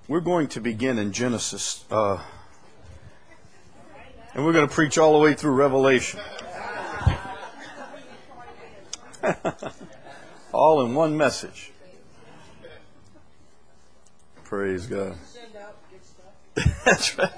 We're going to begin in Genesis, and we're going to preach all the way through Revelation. All in one message. Praise God. That's right.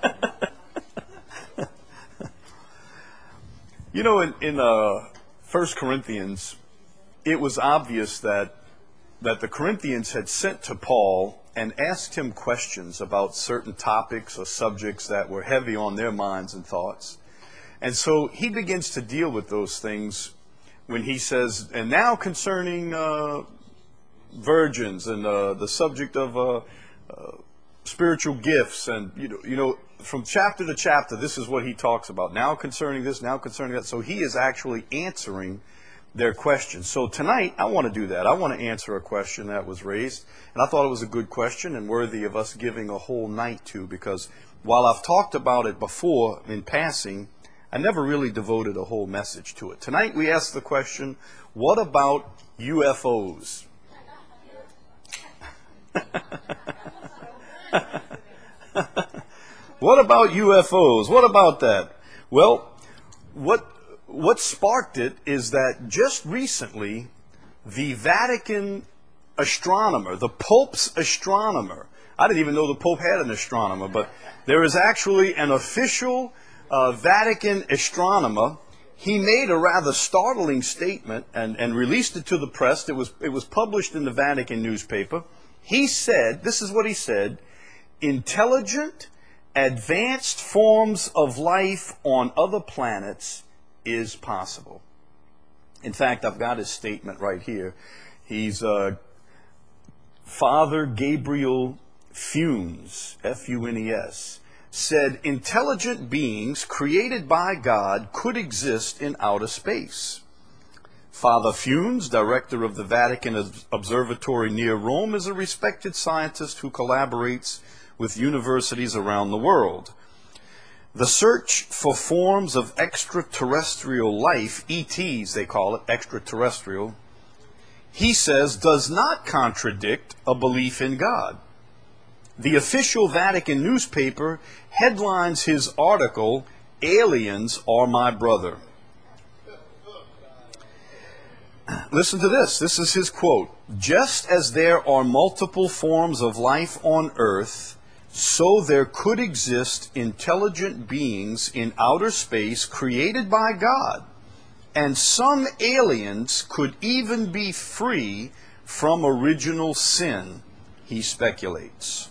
You know, in 1 Corinthians, it was obvious that the Corinthians had sent to Paul and asked him questions about certain topics or subjects that were heavy on their minds and thoughts. And so he begins to deal with those things when he says, and now concerning virgins and the subject of spiritual gifts, and you know, from chapter to chapter, this is what he talks about. Now concerning this, now concerning that. So he is actually answering their questions. So tonight, I want to do that. I want to answer a question that was raised, and I thought it was a good question and worthy of us giving a whole night to, because while I've talked about it before in passing, I never really devoted a whole message to it. Tonight we ask the question, what about UFOs? What about UFOs? What about that? Well, what sparked it is that just recently, the Vatican astronomer, the Pope's astronomer, I didn't even know the Pope had an astronomer, but there is actually an official Vatican astronomer. He made a rather startling statement and released it to the press. It was published in the Vatican newspaper. He said, this is what he said, intelligent, advanced forms of life on other planets is possible. In fact, I've got his statement right here. He's Father Gabriel Funes, F-U-N-E-S, said intelligent beings created by God could exist in outer space. Father Funes, director of the Vatican Observatory near Rome, is a respected scientist who collaborates with universities around the world. The search for forms of extraterrestrial life, ETs they call it, extraterrestrial, he says does not contradict a belief in God. The official Vatican newspaper headlines his article, "Aliens Are My Brother." Listen to this. This is his quote. "Just as there are multiple forms of life on Earth, so there could exist intelligent beings in outer space created by God, and some aliens could even be free from original sin," he speculates.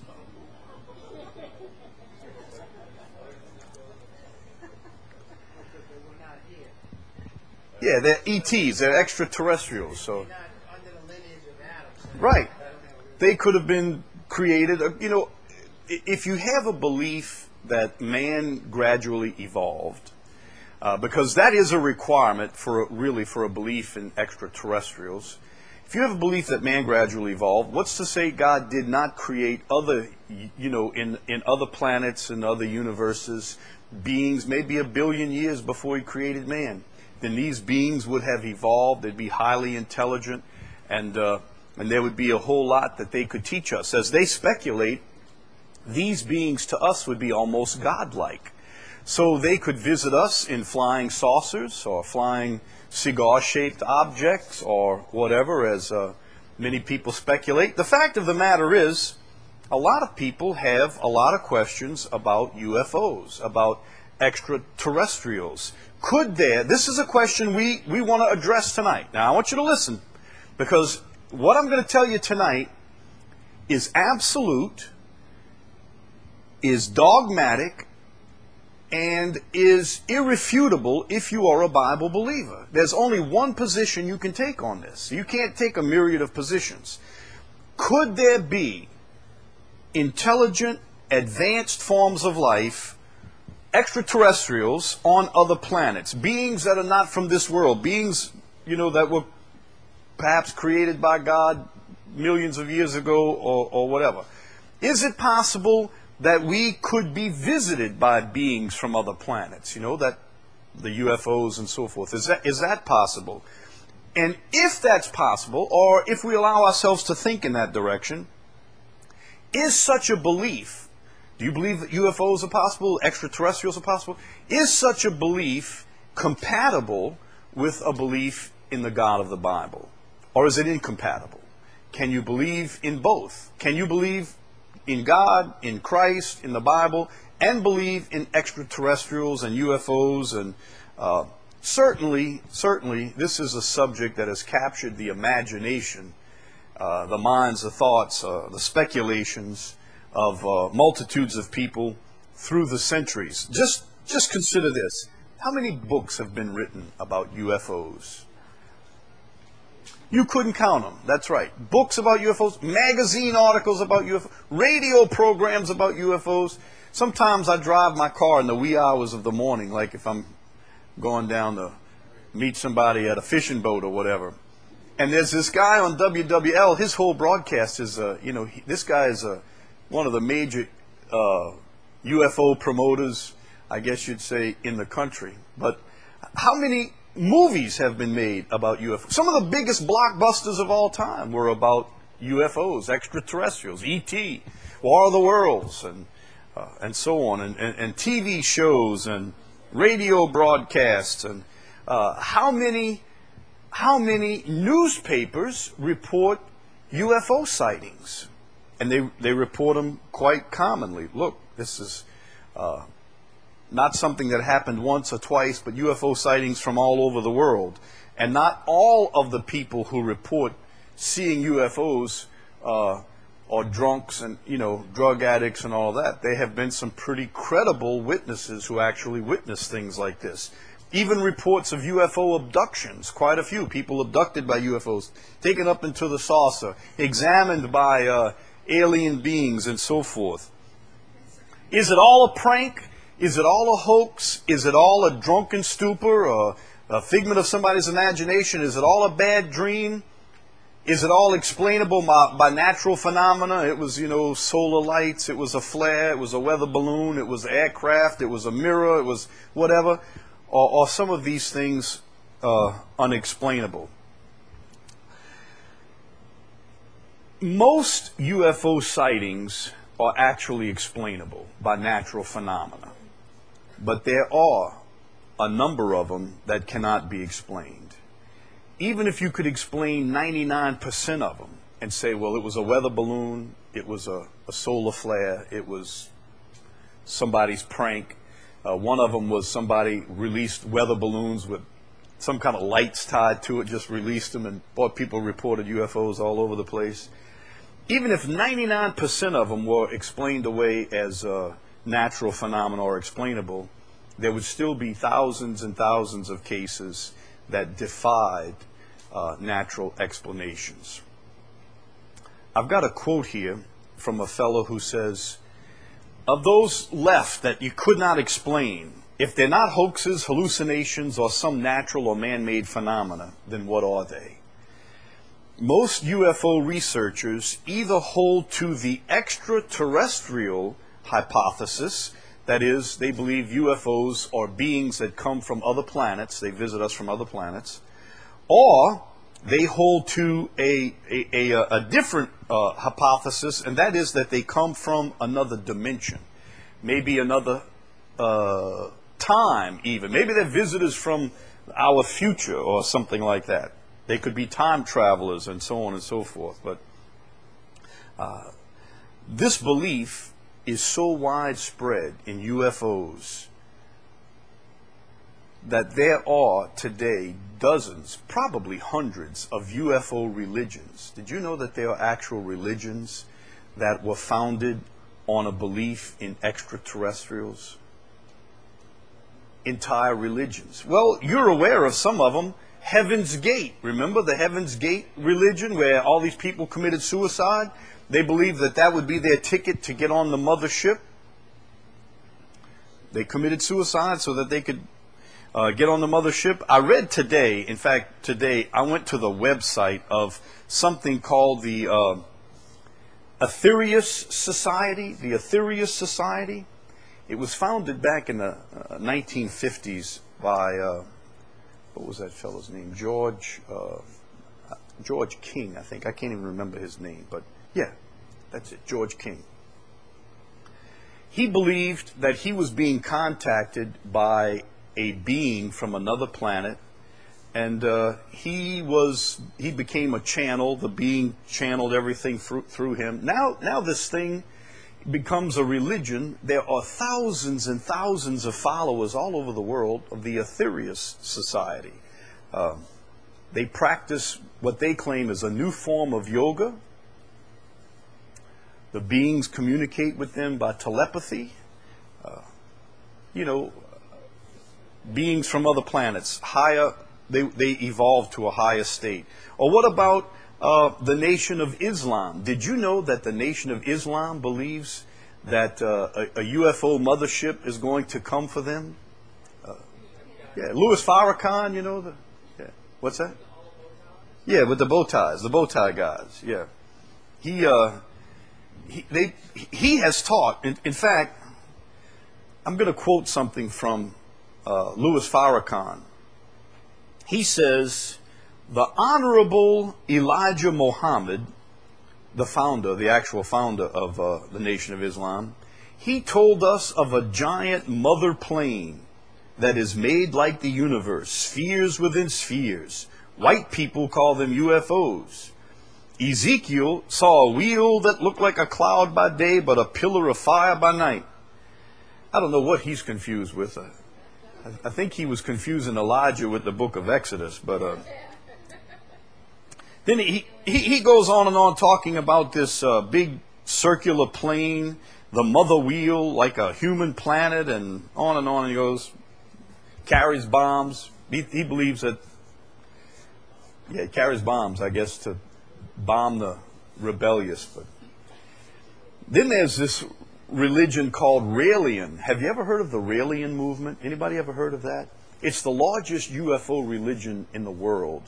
Yeah, they're ETs, they're extraterrestrials. So, right. They could have been created, you know, if you have a belief that man gradually evolved, because that is a requirement for a belief in extraterrestrials. If you have a belief that man gradually evolved, what's to say God did not create other, you know, in other planets and other universes, beings maybe 1 billion years before he created man? Then these beings would have evolved, they'd be highly intelligent, and there would be a whole lot that they could teach us. As they speculate, these beings to us would be almost godlike. So they could visit us in flying saucers or flying cigar-shaped objects or whatever, as many people speculate. The fact of the matter is, a lot of people have a lot of questions about UFOs, about extraterrestrials. Could there, this is a question we want to address tonight. Now, I want you to listen, because what I'm going to tell you tonight is absolute, is dogmatic, and is irrefutable if you are a Bible believer. There's only one position you can take on this. You can't take a myriad of positions. Could there be intelligent, advanced forms of life, extraterrestrials on other planets, beings that are not from this world, beings, you know, that were perhaps created by God millions of years ago or whatever? Is it possible that we could be visited by beings from other planets, you know, that the UFOs and so forth? Is that possible? And if that's possible, or if we allow ourselves to think in that direction, Is such a belief, do you believe that UFOs are possible, extraterrestrials are possible? Is such a belief compatible with a belief in the God of the Bible? Or is it incompatible? Can you believe in both? Can you believe in God, in Christ, in the Bible, and believe in extraterrestrials and UFOs? And certainly, this is a subject that has captured the imagination, the minds, the thoughts, the speculations of multitudes of people through the centuries. Just consider this. How many books have been written about UFOs? You couldn't count them. That's right. Books about UFOs, magazine articles about UFOs, radio programs about UFOs. Sometimes I drive my car in the wee hours of the morning, like if I'm going down to meet somebody at a fishing boat or whatever. And there's this guy on WWL. His whole broadcast is, this guy is one of the major UFO promoters, I guess you'd say, in the country. But how many movies have been made about UFOs? Some of the biggest blockbusters of all time were about UFOs, extraterrestrials, E.T., War of the Worlds, and so on, and TV shows and radio broadcasts. And how many newspapers report UFO sightings? And they report them quite commonly. Look, this is not something that happened once or twice, but UFO sightings from all over the world. And not all of the people who report seeing UFOs are drunks and, drug addicts and all that. There have been some pretty credible witnesses who actually witnessed things like this. Even reports of UFO abductions, quite a few people abducted by UFOs, taken up into the saucer, examined by alien beings and so forth. Is it all a prank? Is it all a hoax? Is it all a drunken stupor, or a figment of somebody's imagination? Is it all a bad dream? Is it all explainable by natural phenomena? It was, solar lights, it was a flare, it was a weather balloon, it was aircraft, it was a mirror, it was whatever. Or some of these things unexplainable. Most UFO sightings are actually explainable by natural phenomena. But there are a number of them that cannot be explained. Even if you could explain 99% of them and say, well, it was a weather balloon, it was a solar flare, it was somebody's prank. One of them was somebody released weather balloons with some kind of lights tied to it, just released them, and people reported UFOs all over the place. Even if 99% of them were explained away as natural phenomena or explainable, there would still be thousands and thousands of cases that defied natural explanations. I've got a quote here from a fellow who says, of those left that you could not explain, if they're not hoaxes, hallucinations, or some natural or man-made phenomena, then what are they? Most UFO researchers either hold to the extraterrestrial hypothesis, that is, they believe UFOs are beings that come from other planets, they visit us from other planets, or they hold to a different hypothesis, and that is that they come from another dimension, maybe another time even. Maybe they're visitors from our future or something like that. They could be time travelers and so on and so forth. But this belief is so widespread in UFOs that there are today dozens, probably hundreds of UFO religions. Did you know that there are actual religions that were founded on a belief in extraterrestrials? Entire religions. Well, you're aware of some of them. Heaven's Gate. Remember the Heaven's Gate religion where all these people committed suicide? They believed that that would be their ticket to get on the mothership. They committed suicide so that they could get on the mothership. I read today, in fact, today I went to the website of something called the Aetherius Society. The Aetherius Society. It was founded back in the 1950s by, what was that fellow's name? George King, I think. I can't even remember his name, but yeah, that's it, George King. He believed that he was being contacted by a being from another planet, and he became a channel. The being channeled everything through him. Now this thing becomes a religion. There are thousands and thousands of followers all over the world of the Aetherius Society. They practice what they claim is a new form of yoga. The beings communicate with them by telepathy. Beings from other planets, higher, they evolved to a higher state. Or what about the Nation of Islam? Did you know that the Nation of Islam believes that a UFO mothership is going to come for them? Yeah, Louis Farrakhan, yeah. What's that? Yeah, with the bow ties, the bow tie guys. Yeah, he has taught. In fact, I'm going to quote something from Louis Farrakhan. He says, the Honorable Elijah Muhammad, the actual founder of the Nation of Islam, he told us of a giant mother plane that is made like the universe, spheres within spheres. White people call them UFOs. Ezekiel saw a wheel that looked like a cloud by day, but a pillar of fire by night. I don't know what he's confused with. I think he was confusing Elijah with the book of Exodus, but then he goes on and on talking about this big circular plane, the mother wheel, like a human planet, and on and on. And he goes, carries bombs. He believes that, it carries bombs, I guess, to bomb the rebellious. But then there's this religion called Raelian. Have you ever heard of the Raelian movement? Anybody ever heard of that? It's the largest UFO religion in the world.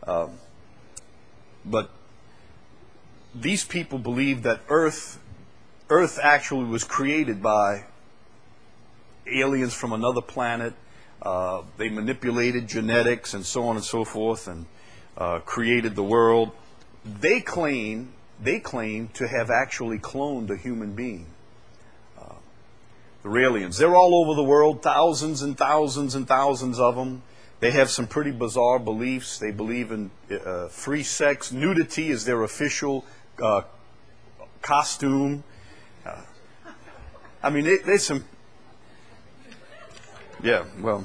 But these people believe that Earth actually was created by aliens from another planet. They manipulated genetics and so on and so forth, and created the world. They claim to have actually cloned a human being. The Raelians. They're all over the world, thousands and thousands and thousands of them. They have some pretty bizarre beliefs. They believe in free sex. Nudity is their official costume. I mean, there's some... Yeah, well...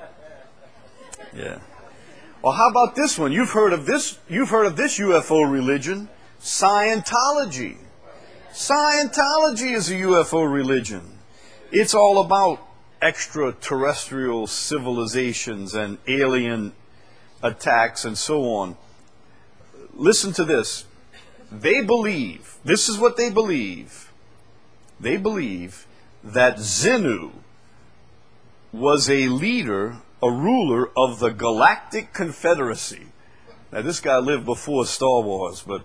Yeah. Well, how about this one? You've heard of this UFO religion, Scientology. Scientology is a UFO religion. It's all about extraterrestrial civilizations and alien attacks and so on. Listen to this. They believe, this is what they believe. They believe that Xenu was a leader, a ruler of the Galactic Confederacy. Now, this guy lived before Star Wars, but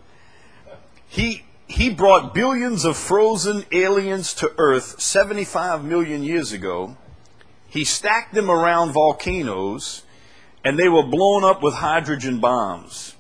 he brought billions of frozen aliens to Earth 75 million years ago. He stacked them around volcanoes, and they were blown up with hydrogen bombs.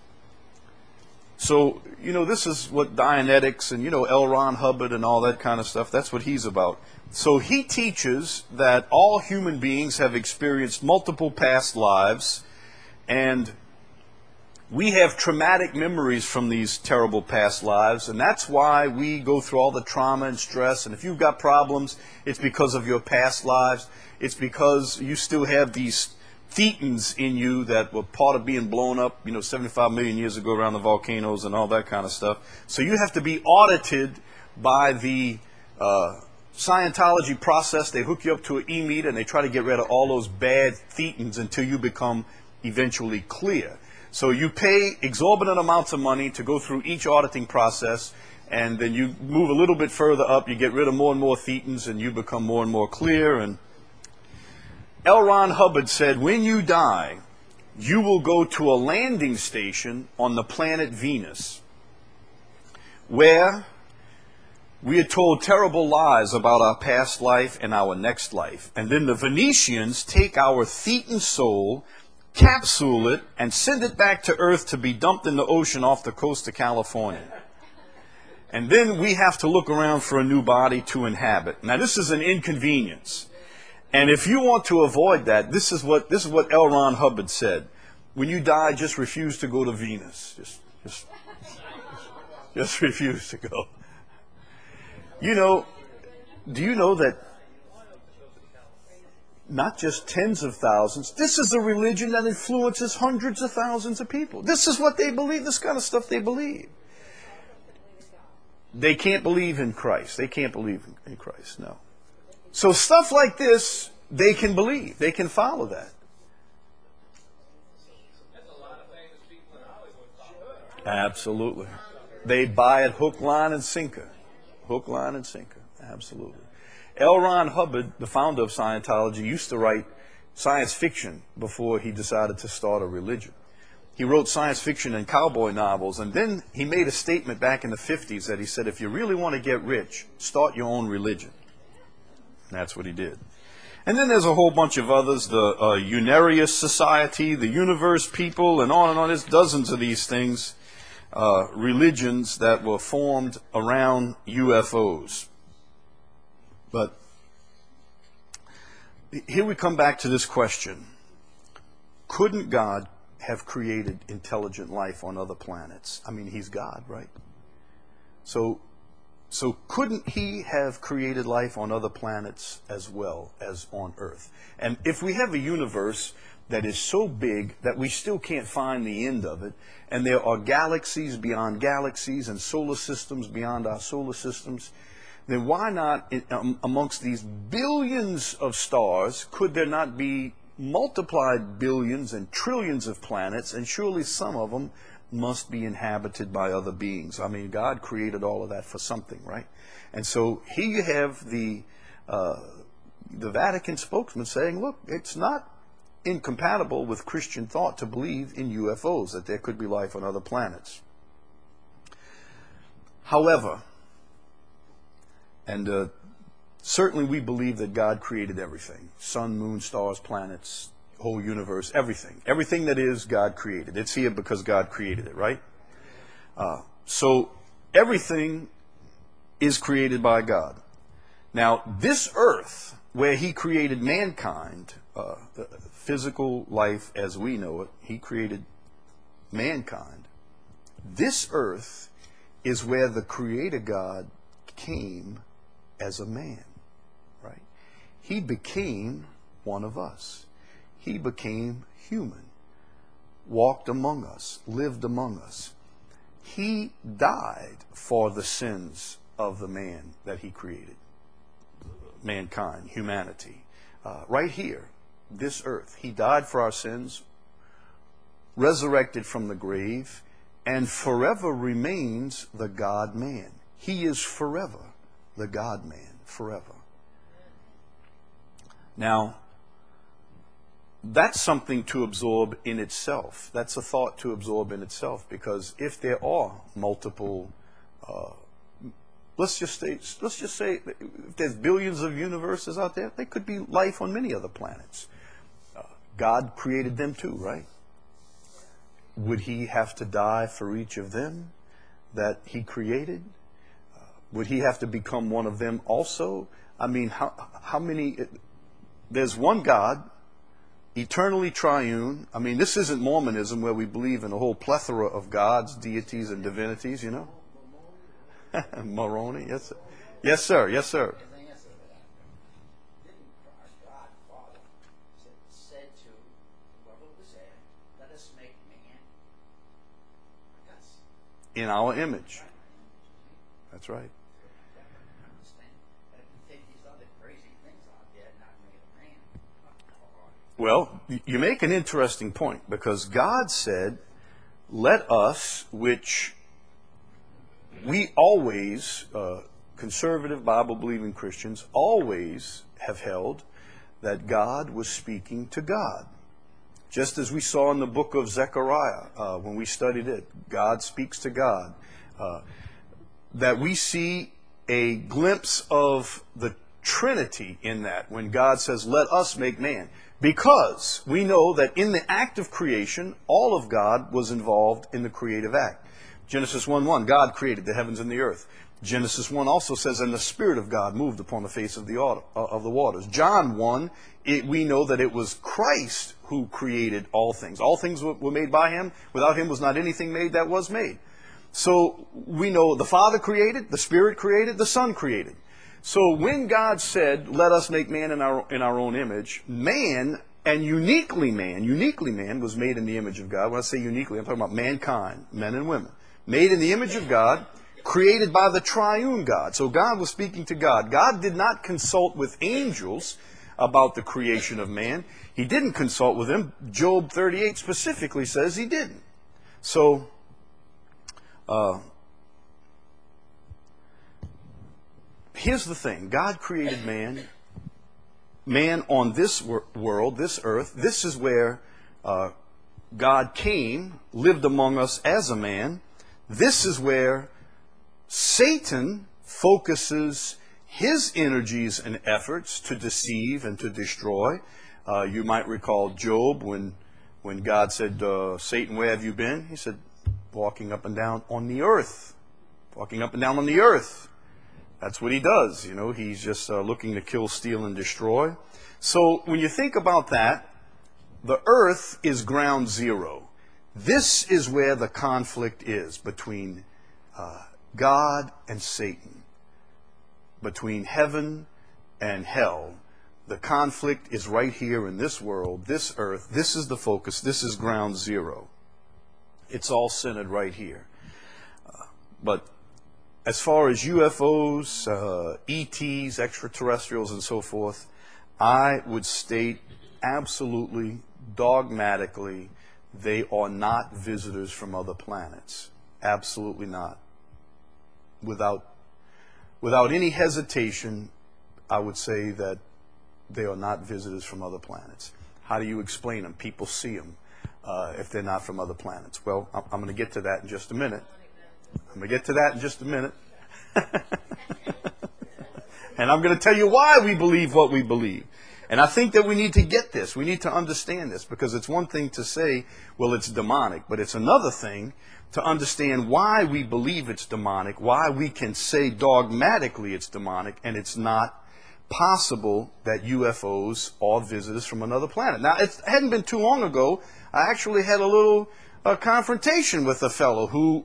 So, this is what Dianetics and, L. Ron Hubbard and all that kind of stuff, that's what he's about. So he teaches that all human beings have experienced multiple past lives, and we have traumatic memories from these terrible past lives, and that's why we go through all the trauma and stress. And if you've got problems, it's because of your past lives. It's because you still have these thetans in you that were part of being blown up, 75 million years ago around the volcanoes and all that kind of stuff. So you have to be audited by the Scientology process. They hook you up to an e-meter, and they try to get rid of all those bad thetans until you become eventually clear. So you pay exorbitant amounts of money to go through each auditing process, and then you move a little bit further up, you get rid of more and more thetans, and you become more and more clear. And L. Ron Hubbard said, when you die, you will go to a landing station on the planet Venus, where we are told terrible lies about our past life and our next life. And then the Venetians take our thetan soul, capsule it, and send it back to Earth to be dumped in the ocean off the coast of California. And then we have to look around for a new body to inhabit. Now, this is an inconvenience. And if you want to avoid that, this is what L. Ron Hubbard said. When you die, just refuse to go to Venus. Just refuse to go. You know, do you know that not just tens of thousands, this is a religion that influences hundreds of thousands of people. This is what they believe, this kind of stuff they believe. They can't believe in Christ. They can't believe in Christ, no. So stuff like this, they can believe. They can follow that. Absolutely. They buy it hook, line, and sinker. Hook, line, and sinker. Absolutely. L. Ron Hubbard, the founder of Scientology, used to write science fiction before he decided to start a religion. He wrote science fiction and cowboy novels, and then he made a statement back in the 50s that he said, if you really want to get rich, start your own religion. And that's what he did. And then there's a whole bunch of others, the Unarius Society, the Universe People, and on. There's dozens of these things, religions that were formed around UFOs. But here we come back to this question. Couldn't God have created intelligent life on other planets? I mean, he's God, right? So couldn't he have created life on other planets as well as on Earth? And if we have a universe that is so big that we still can't find the end of it, and there are galaxies beyond galaxies and solar systems beyond our solar systems, then why not, amongst these billions of stars, could there not be multiplied billions and trillions of planets, and surely some of them must be inhabited by other beings? I mean, God created all of that for something, right? And so here you have the Vatican spokesman saying, look, it's not incompatible with Christian thought to believe in UFOs, that there could be life on other planets. However, and certainly we believe that God created everything. Sun, moon, stars, planets, whole universe, everything. Everything that is, God created. It's here because God created it, right? So everything is created by God. Now, this earth, where he created mankind, physical life as we know it, he created mankind. This earth is where the Creator God came as a man, right? He became one of us. He became human, walked among us, lived among us. He died for the sins of the man that he created, mankind, humanity, right here, this earth. He died for our sins, resurrected from the grave, and forever remains the God-man. He is forever the God-man, forever. Now, that's something to absorb in itself. That's a thought to absorb in itself, because if there are multiple, let's just say if there's billions of universes out there, there could be life on many other planets. God created them too, right? Would he have to die for each of them that he created? Would he have to become one of them also? I mean, how many? There's one God, eternally triune. I mean, this isn't Mormonism where we believe in a whole plethora of gods, deities, and divinities, you know? Moroni, yes, sir. Yes, sir. Yes, sir. In our image. That's right. Well, you make an interesting point, because God said, let us, which we always, conservative Bible-believing Christians, always have held that God was speaking to God. Just as we saw in the book of Zechariah, when we studied it, God speaks to God. That we see a glimpse of the Trinity in that, when God says, let us make man. Because we know that in the act of creation, all of God was involved in the creative act. Genesis 1:1, God created the heavens and the earth. Genesis 1 also says, and the Spirit of God moved upon the face of the waters. John 1, we know that it was Christ who created all things. All things were made by him. Without him was not anything made that was made. So we know the Father created, the Spirit created, the Son created. So when God said, let us make man in our own image, man, and uniquely man was made in the image of God. When I say uniquely, I'm talking about mankind, men and women. Made in the image of God, created by the triune God. So God was speaking to God. God did not consult with angels about the creation of man. He didn't consult with them. Job 38 specifically says he didn't. So, here's the thing. God created man. Man on this world, this earth. This is where God came, lived among us as a man. This is where Satan focuses his energies and efforts to deceive and to destroy. You might recall Job when God said, Satan, where have you been? He said, walking up and down on the earth. Walking up and down on the earth. That's what he does. You know, he's just looking to kill, steal, and destroy. So when you think about that, the earth is ground zero. This is where the conflict is between God and Satan, between heaven and hell. The conflict is right here in this world, this earth. This is the focus. This is ground zero. It's all centered right here. But as far as UFOs, ETs, extraterrestrials, and so forth, I would state absolutely, dogmatically, they are not visitors from other planets. Absolutely not. Without any hesitation, I would say that they are not visitors from other planets. How do you explain them? People see them if they're not from other planets. Well, I'm going to get to that in just a minute. And I'm going to tell you why we believe what we believe. And I think that we need to get this. We need to understand this, because it's one thing to say, well, it's demonic, but it's another thing to understand why we believe it's demonic, why we can say dogmatically it's demonic, and it's not possible that UFOs are visitors from another planet. Now, it hadn't been too long ago, I actually had a little confrontation with a fellow who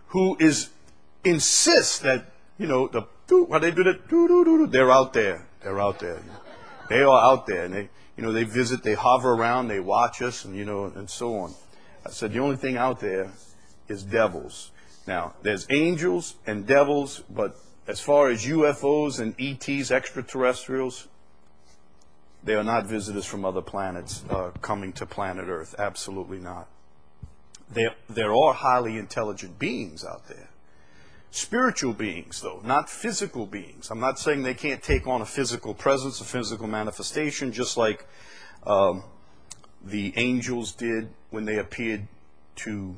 insists that, you know, why they do that, they're out there. They are out there, and they visit, they hover around, they watch us, and and so on. I said the only thing out there is devils. Now, there's angels and devils, but as far as UFOs and ETs, extraterrestrials, they are not visitors from other planets coming to planet Earth. Absolutely not. There are highly intelligent beings out there. Spiritual beings, though, not physical beings. I'm not saying they can't take on a physical presence, a physical manifestation, just like the angels did when they appeared to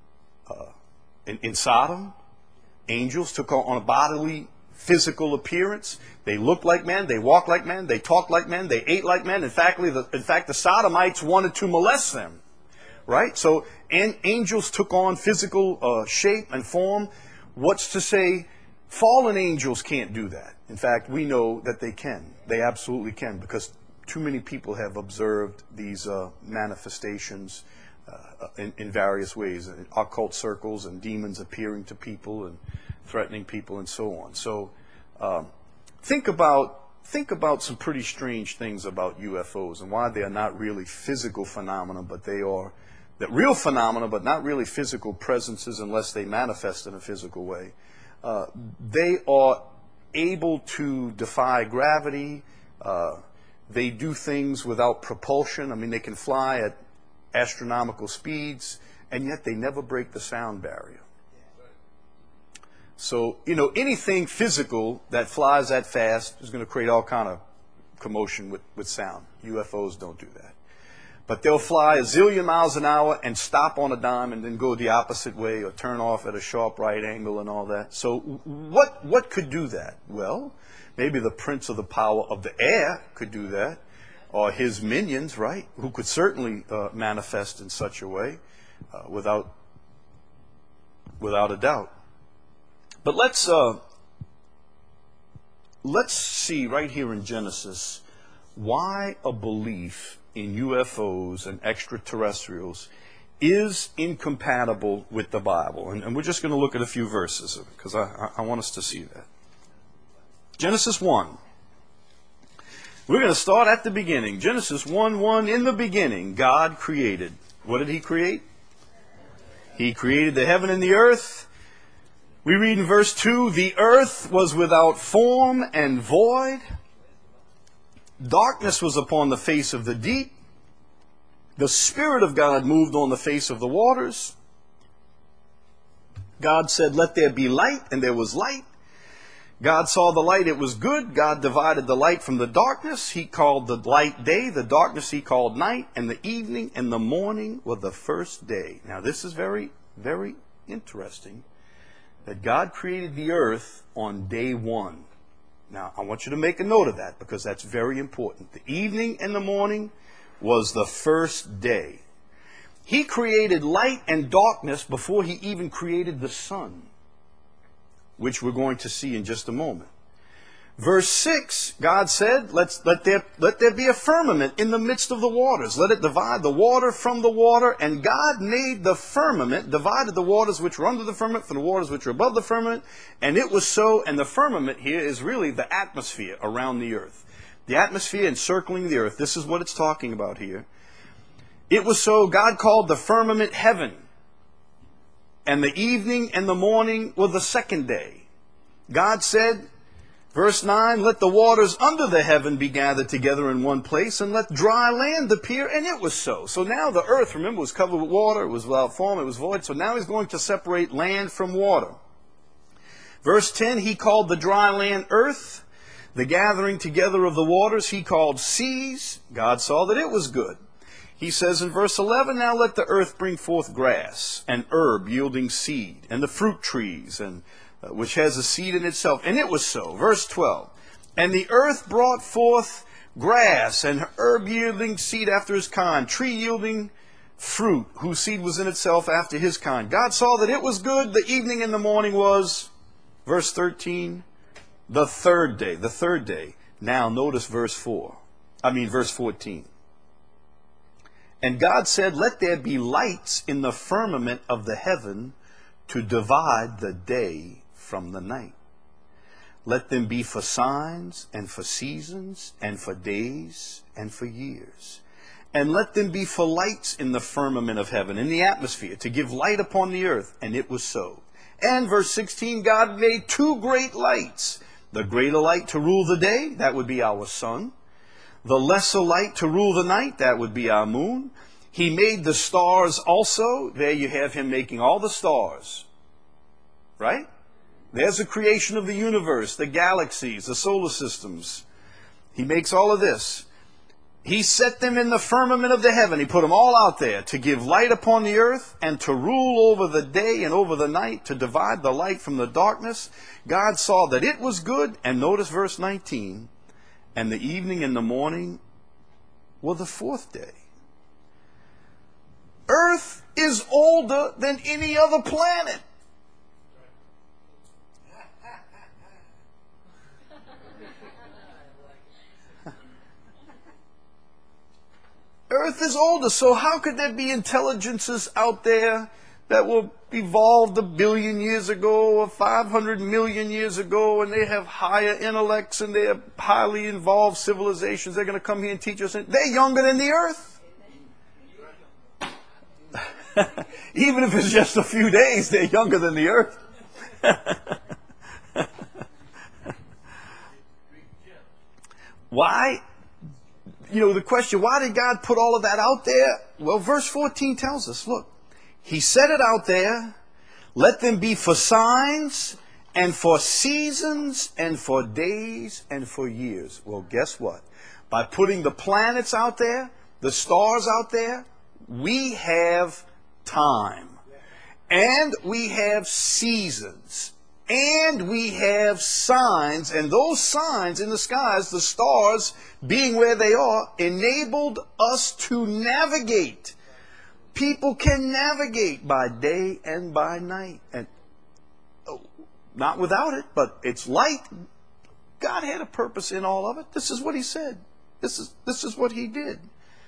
in Sodom. Angels took on a bodily, physical appearance. They looked like men, they walked like men, they talked like men, they ate like men. In fact, the Sodomites wanted to molest them. Right? So, and angels took on physical shape and form. What's to say fallen angels can't do that? In fact, we know that they can. They absolutely can, because too many people have observed these manifestations in various ways, in occult circles, and demons appearing to people and threatening people and so on. So think about some pretty strange things about UFOs and why they are not really physical phenomena, but they are real phenomena, but not really physical presences unless they manifest in a physical way. They are able to defy gravity. They do things without propulsion. I mean, they can fly at astronomical speeds, and yet they never break the sound barrier. So, anything physical that flies that fast is going to create all kind of commotion with sound. UFOs don't do that. But they'll fly a zillion miles an hour and stop on a dime and then go the opposite way or turn off at a sharp right angle and all that. So what could do that? Well, maybe the prince of the power of the air could do that, or his minions, right, who could certainly manifest in such a way without without a doubt. But let's see right here in Genesis why a belief in UFOs and extraterrestrials is incompatible with the Bible. And we're just going to look at a few verses because I want us to see that. Genesis 1. We're going to start at the beginning. Genesis 1:1, in the beginning, God created. What did He create? He created the heaven and the earth. We read in verse 2, the earth was without form and void. Darkness was upon the face of the deep. The Spirit of God moved on the face of the waters. God said, let there be light, and there was light. God saw the light, it was good. God divided the light from the darkness. He called the light day, the darkness He called night, and the evening and the morning were the first day. Now this is very, very interesting, that God created the earth on day one. Now I want you to make a note of that because that's very important. The evening and the morning was the first day. He created light and darkness before He even created the sun, which we're going to see in just a moment. Verse 6, God said, let there be a firmament in the midst of the waters. Let it divide the water from the water. And God made the firmament, divided the waters which were under the firmament from the waters which were above the firmament. And it was so. And the firmament here is really the atmosphere around the earth. The atmosphere encircling the earth. This is what it's talking about here. It was so. God called the firmament heaven. And the evening and the morning were the second day. God said, verse 9, let the waters under the heaven be gathered together in one place, and let dry land appear, and it was so. So now the earth, remember, was covered with water, it was without form, it was void, so now He's going to separate land from water. Verse 10, He called the dry land earth, the gathering together of the waters He called seas. God saw that it was good. He says in verse 11, now let the earth bring forth grass, and herb yielding seed, and the fruit trees, and which has a seed in itself. And it was so. Verse 12, and the earth brought forth grass, and herb yielding seed after his kind, tree yielding fruit, whose seed was in itself after his kind. God saw that it was good. The evening and the morning was, verse 13, the third day. The third day. Now notice verse 14. And God said, let there be lights in the firmament of the heaven to divide the day from the night. Let them be for signs and for seasons and for days and for years. And let them be for lights in the firmament of heaven, in the atmosphere, to give light upon the earth. And it was so. And verse 16, God made two great lights. The greater light to rule the day, that would be our sun. The lesser light to rule the night, that would be our moon. He made the stars also. There you have Him making all the stars. Right? There's the creation of the universe, the galaxies, the solar systems. He makes all of this. He set them in the firmament of the heaven. He put them all out there to give light upon the earth and to rule over the day and over the night, to divide the light from the darkness. God saw that it was good. And notice verse 19. And the evening and the morning were the fourth day. Earth is older than any other planet. Earth is older, so how could there be intelligences out there that were evolved 1 billion years ago or 500 million years ago, and they have higher intellects and they're highly involved civilizations? They're going to come here and teach us. They're younger than the earth. Even if it's just a few days, they're younger than the earth. Why? You know, the question, why did God put all of that out there? Well, verse 14 tells us, look, He set it out there. Let them be for signs and for seasons and for days and for years. Well, guess what? By putting the planets out there, the stars out there, we have time. And we have seasons. And we have signs, and those signs in the skies, the stars being where they are, enabled us to navigate. people can navigate by day and by night. And not without it, but it's light. God had a purpose in all of it. This is what he said. This is what he did.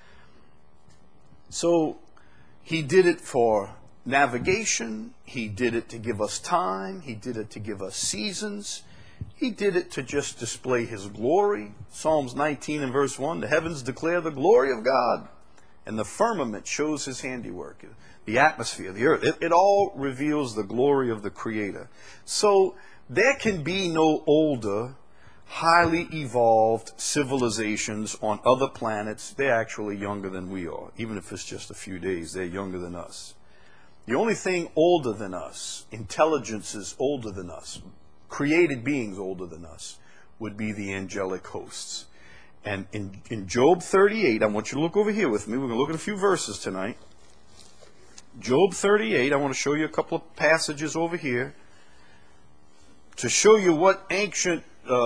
So he did it for navigation. He did it to give us time. He did it to give us seasons. He did it to just display his glory. Psalms 19 and verse 1, the heavens declare the glory of God, and the firmament shows his handiwork. The atmosphere, the earth, it all reveals the glory of the Creator. So there can be no older, highly evolved civilizations on other planets. They're actually younger than we are. Even if it's just a few days, they're younger than us. The only thing older than us, intelligence is older than us, created beings older than us, would be the angelic hosts. And in Job 38, I want you to look over here with me. We're going to look at a few verses tonight. Job 38, I want to show you a couple of passages over here to show you what ancient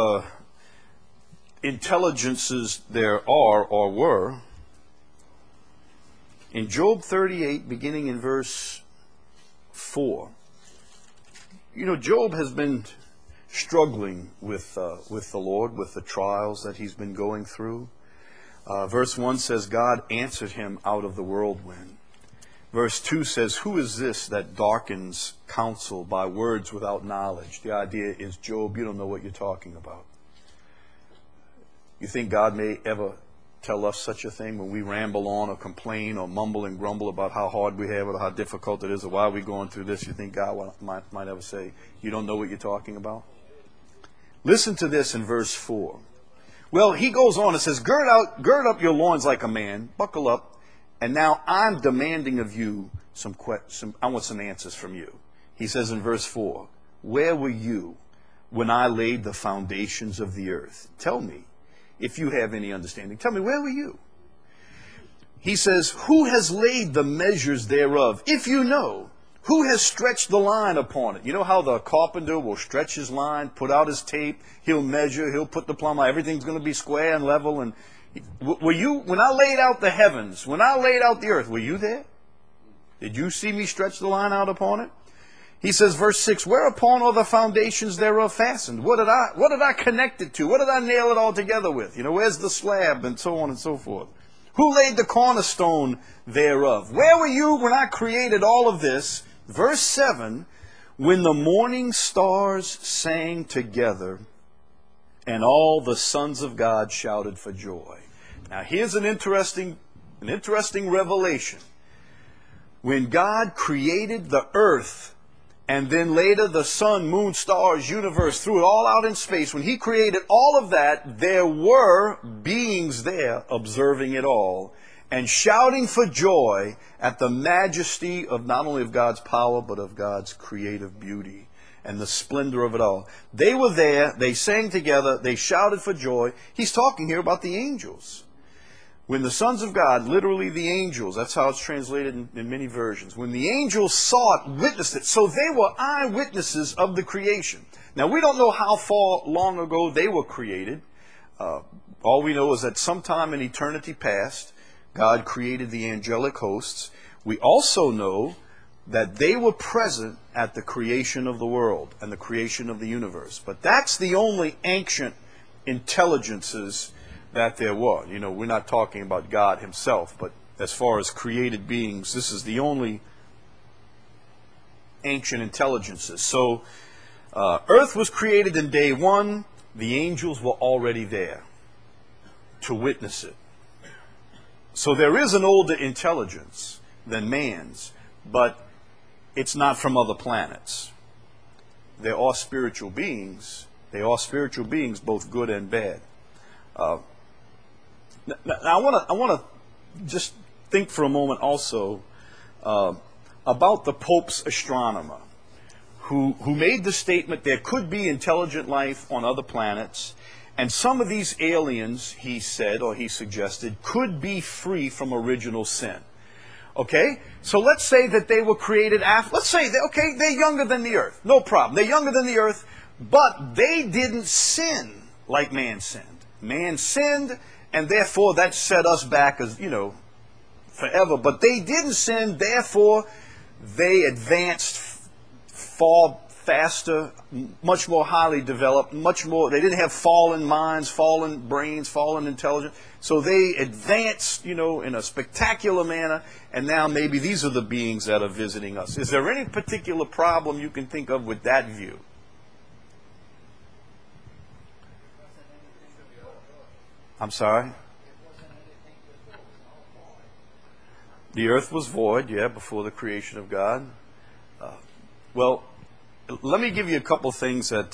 intelligences there are or were. In Job 38, beginning in verse 4, you know, Job has been struggling with the Lord, with the trials that he's been going through. Verse 1 says, God answered him out of the whirlwind. Verse 2 says, who is this that darkens counsel by words without knowledge? The idea is, Job, you don't know what you're talking about. You think God may ever tell us such a thing when we ramble on or complain or mumble and grumble about how hard we have it or how difficult it is or why are we going through this? You think God might ever say, you don't know what you're talking about? Listen to this in verse 4. Well, he goes on and says, gird up your loins like a man, buckle up, and now I'm demanding of you I want some answers from you. He says in verse 4, where were you when I laid the foundations of the earth? Tell me, if you have any understanding. Tell me, where were you? He says, who has laid the measures thereof? If you know, who has stretched the line upon it? You know how the carpenter will stretch his line, put out his tape, he'll measure, he'll put the plumb, everything's going to be square and level. And were you, when I laid out the heavens, when I laid out the earth, were you there? Did you see me stretch the line out upon it? He says, verse 6, whereupon are the foundations thereof fastened? What did I connect it to? What did I nail it all together with? You know, where's the slab and so on and so forth? Who laid the cornerstone thereof? Where were you when I created all of this? Verse 7, when the morning stars sang together and all the sons of God shouted for joy. Now here's an interesting revelation. When God created the earth and then later the sun, moon, stars, universe, threw it all out in space, when he created all of that, there were beings there observing it all and shouting for joy at the majesty of not only of God's power, but of God's creative beauty and the splendor of it all. They were there, they sang together, they shouted for joy. He's talking here about the angels. When the sons of God, literally the angels, that's how it's translated in many versions. When the angels saw it, witnessed it, so they were eyewitnesses of the creation. Now we don't know how far long ago they were created. All we know is that sometime in eternity past, God created the angelic hosts. We also know that they were present at the creation of the world and the creation of the universe. But that's the only ancient intelligences that there were. You know, we're not talking about God himself, but as far as created beings, this is the only ancient intelligences. So, earth was created in day one. The angels were already there to witness it. So there is an older intelligence than man's, but it's not from other planets. There are spiritual beings. They are spiritual beings, both good and bad. Now I want to just think for a moment also about the Pope's astronomer who made the statement there could be intelligent life on other planets, and some of these aliens, he said or he suggested, could be free from original sin. Okay? So let's say that they were created after, let's say, they're younger than the earth. No problem. They're younger than the earth, but they didn't sin like man sinned. Man sinned, and therefore that set us back as, forever. But they didn't sin, therefore they advanced far faster, much more highly developed, much more. They didn't have fallen minds, fallen brains, fallen intelligence. So they advanced, in a spectacular manner. And now maybe these are the beings that are visiting us. Is there any particular problem you can think of with that view? I'm sorry? The earth was void, before the creation of God. Well, let me give you a couple of things that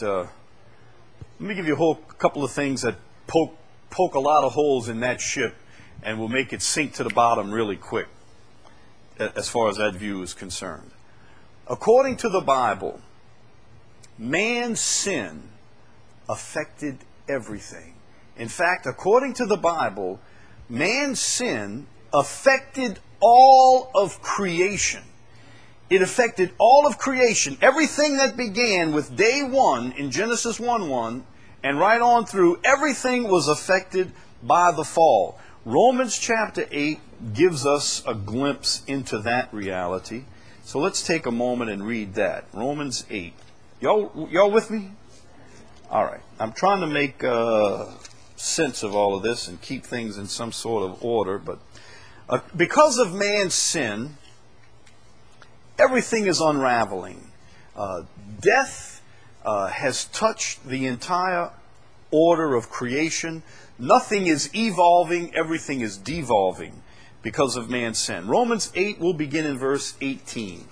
couple of things that poke a lot of holes in that ship and will make it sink to the bottom really quick, as far as that view is concerned. According to the Bible, man's sin affected everything. In fact, according to the Bible, man's sin affected all of creation. It affected all of creation. Everything that began with day one in Genesis 1:1 and right on through, everything was affected by the fall. Romans chapter 8 gives us a glimpse into that reality. So let's take a moment and read that. Romans 8. Y'all with me? All right. I'm trying to make sense of all of this and keep things in some sort of order. But because of man's sin, everything is unraveling. Death has touched the entire order of creation. Nothing is evolving, everything is devolving because of man's sin. Romans 8 will begin in verse 18.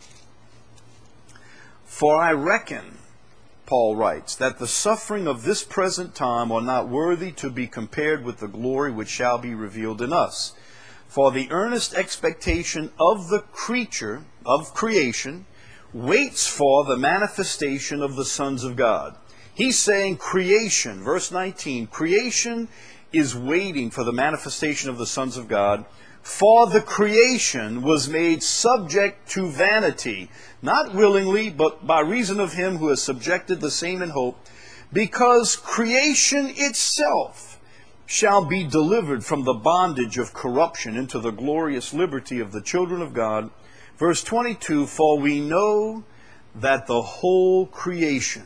For I reckon, Paul writes, that the suffering of this present time are not worthy to be compared with the glory which shall be revealed in us. For the earnest expectation of the creature, of creation, waits for the manifestation of the sons of God. He's saying creation, verse 19, creation is waiting for the manifestation of the sons of God. For the creation was made subject to vanity, not willingly, but by reason of him who has subjected the same in hope, because creation itself shall be delivered from the bondage of corruption into the glorious liberty of the children of God. Verse 22, for we know that the whole creation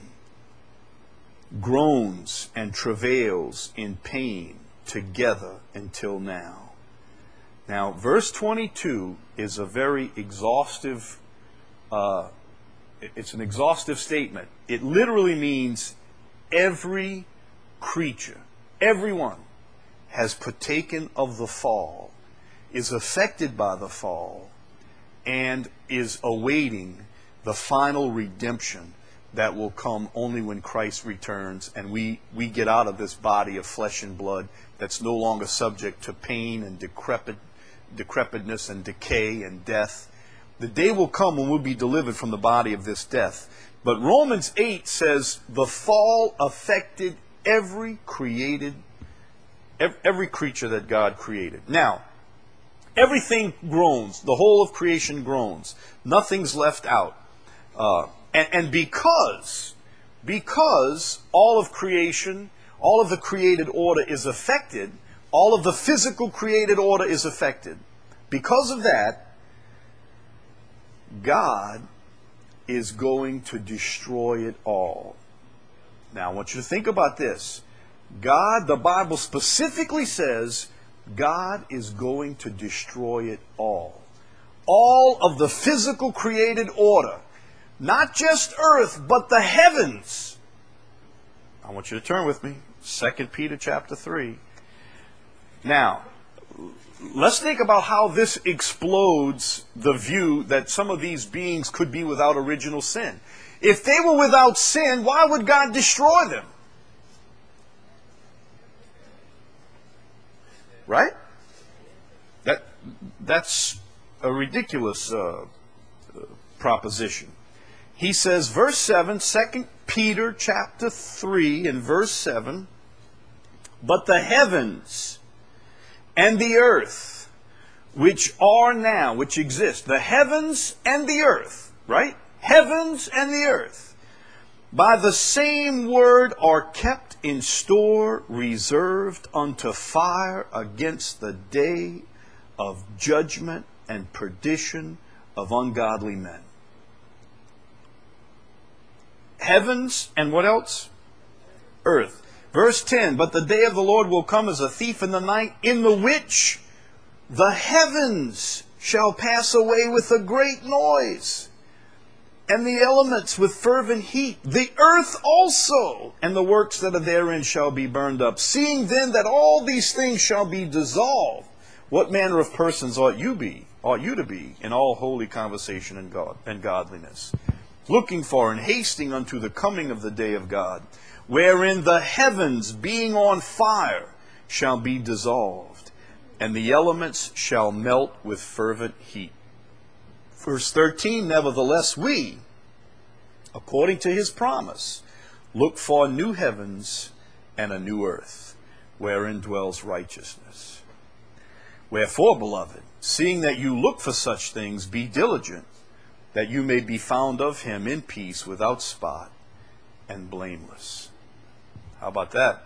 groans and travails in pain together until now. Now, verse 22 is a very exhaustive, it's an exhaustive statement. It literally means every creature, everyone has partaken of the fall, is affected by the fall, and is awaiting the final redemption that will come only when Christ returns and we get out of this body of flesh and blood that's no longer subject to pain and decrepitness and decay and death. The day will come when we'll be delivered from the body of this death. But Romans 8 says the fall affected every creature that God created. Now, everything groans. The whole of creation groans. Nothing's left out. And because all of creation, all of the created order is affected, all of the physical created order is affected, because of that, God is going to destroy it all. Now, I want you to think about this. God, the Bible specifically says, God is going to destroy it all. All of the physical created order. Not just earth, but the heavens. I want you to turn with me. 2 Peter chapter 3. Now, let's think about how this explodes the view that some of these beings could be without original sin. If they were without sin, why would God destroy them? Right? That's a ridiculous proposition. He says, verse 7, 2 Peter chapter 3 and verse 7, but the heavens and the earth, which are now, which exist, the heavens and the earth, right? Heavens and the earth, by the same word are kept in store, reserved unto fire against the day of judgment and perdition of ungodly men. Heavens and what else? Earth. Verse 10, but the day of the Lord will come as a thief in the night, in the which the heavens shall pass away with a great noise, and the elements with fervent heat. The earth also, and the works that are therein shall be burned up. Seeing then that all these things shall be dissolved, what manner of persons ought you to be in all holy conversation and godliness, looking for and hasting unto the coming of the day of God, wherein the heavens being on fire shall be dissolved, and the elements shall melt with fervent heat. Verse 13, nevertheless we, according to his promise, look for new heavens and a new earth, wherein dwells righteousness. Wherefore, beloved, seeing that you look for such things, be diligent, that you may be found of him in peace, without spot and blameless. How about that?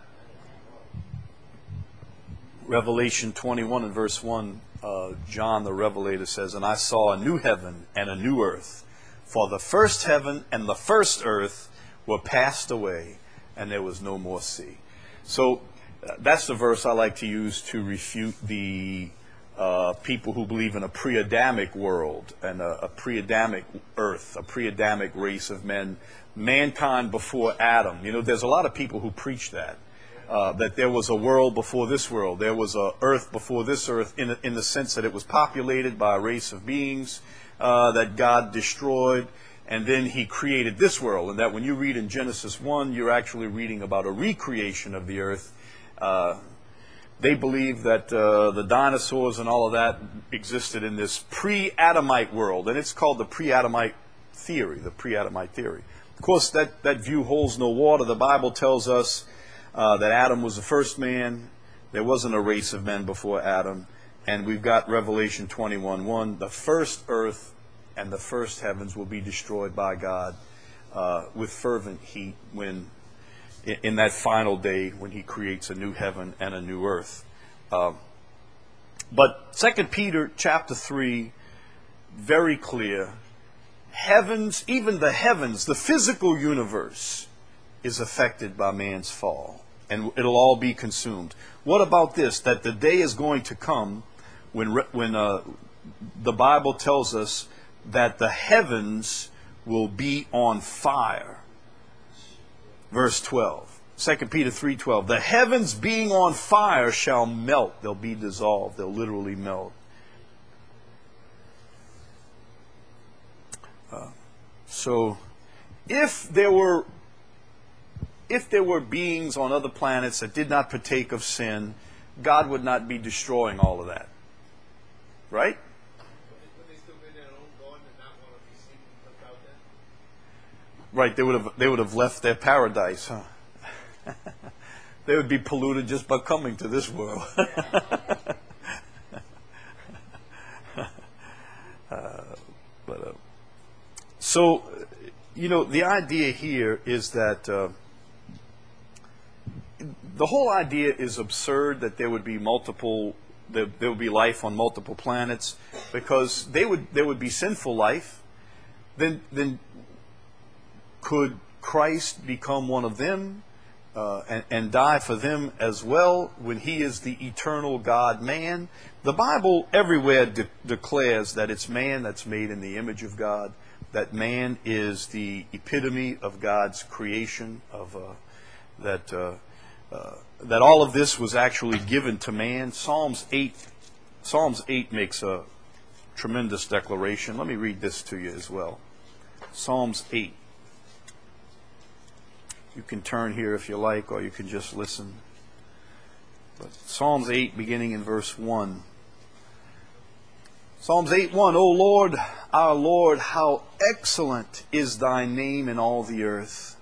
Revelation 21 and verse 1, John the Revelator says, and I saw a new heaven and a new earth, for the first heaven and the first earth were passed away, and there was no more sea. So that's the verse I like to use to refute the people who believe in a pre-Adamic world and a pre-Adamic earth, a pre-Adamic race of men, mankind before Adam. You know, there's a lot of people who preach that. That there was a world before this world. There was a earth before this earth, in the sense that it was populated by a race of beings that God destroyed, and then he created this world. And that when you read in Genesis 1, you're actually reading about a recreation of the earth. They believe that the dinosaurs and all of that existed in this pre-Adamite world, and it's called the pre-Adamite theory, Of course, that view holds no water. The Bible tells us that Adam was the first man. There wasn't a race of men before Adam. And we've got Revelation 21:1. The first earth and the first heavens will be destroyed by God with fervent heat in that final day when he creates a new heaven and a new earth. But 2 Peter chapter 3, very clear. Heavens, even the heavens, the physical universe, is affected by man's fall, and it'll all be consumed. What about this? That the day is going to come when the Bible tells us that the heavens will be on fire. Verse 12, 2 Peter 3:12. The heavens being on fire shall melt. They'll be dissolved. They'll literally melt. So if there were beings on other planets that did not partake of sin, God would not be destroying all of that. Right? Would they still be in their own garden and not want to be seen and looked out there? Right, they would have left their paradise, huh? They would be polluted just by coming to this world. So, you know, the idea here is that the whole idea is absurd, that there would be there would be life on multiple planets, because there would be sinful life. Then could Christ become one of them and die for them as well, when he is the eternal God-man? The Bible everywhere declares that it's man that's made in the image of God, that man is the epitome of God's creation, that all of this was actually given to man. Psalms 8 makes a tremendous declaration. Let me read this to you as well. Psalms 8. You can turn here if you like, or you can just listen. But Psalms 8, beginning in verse 1. Psalms 8:1. O Lord, our Lord, how excellent is thy name in all the earth,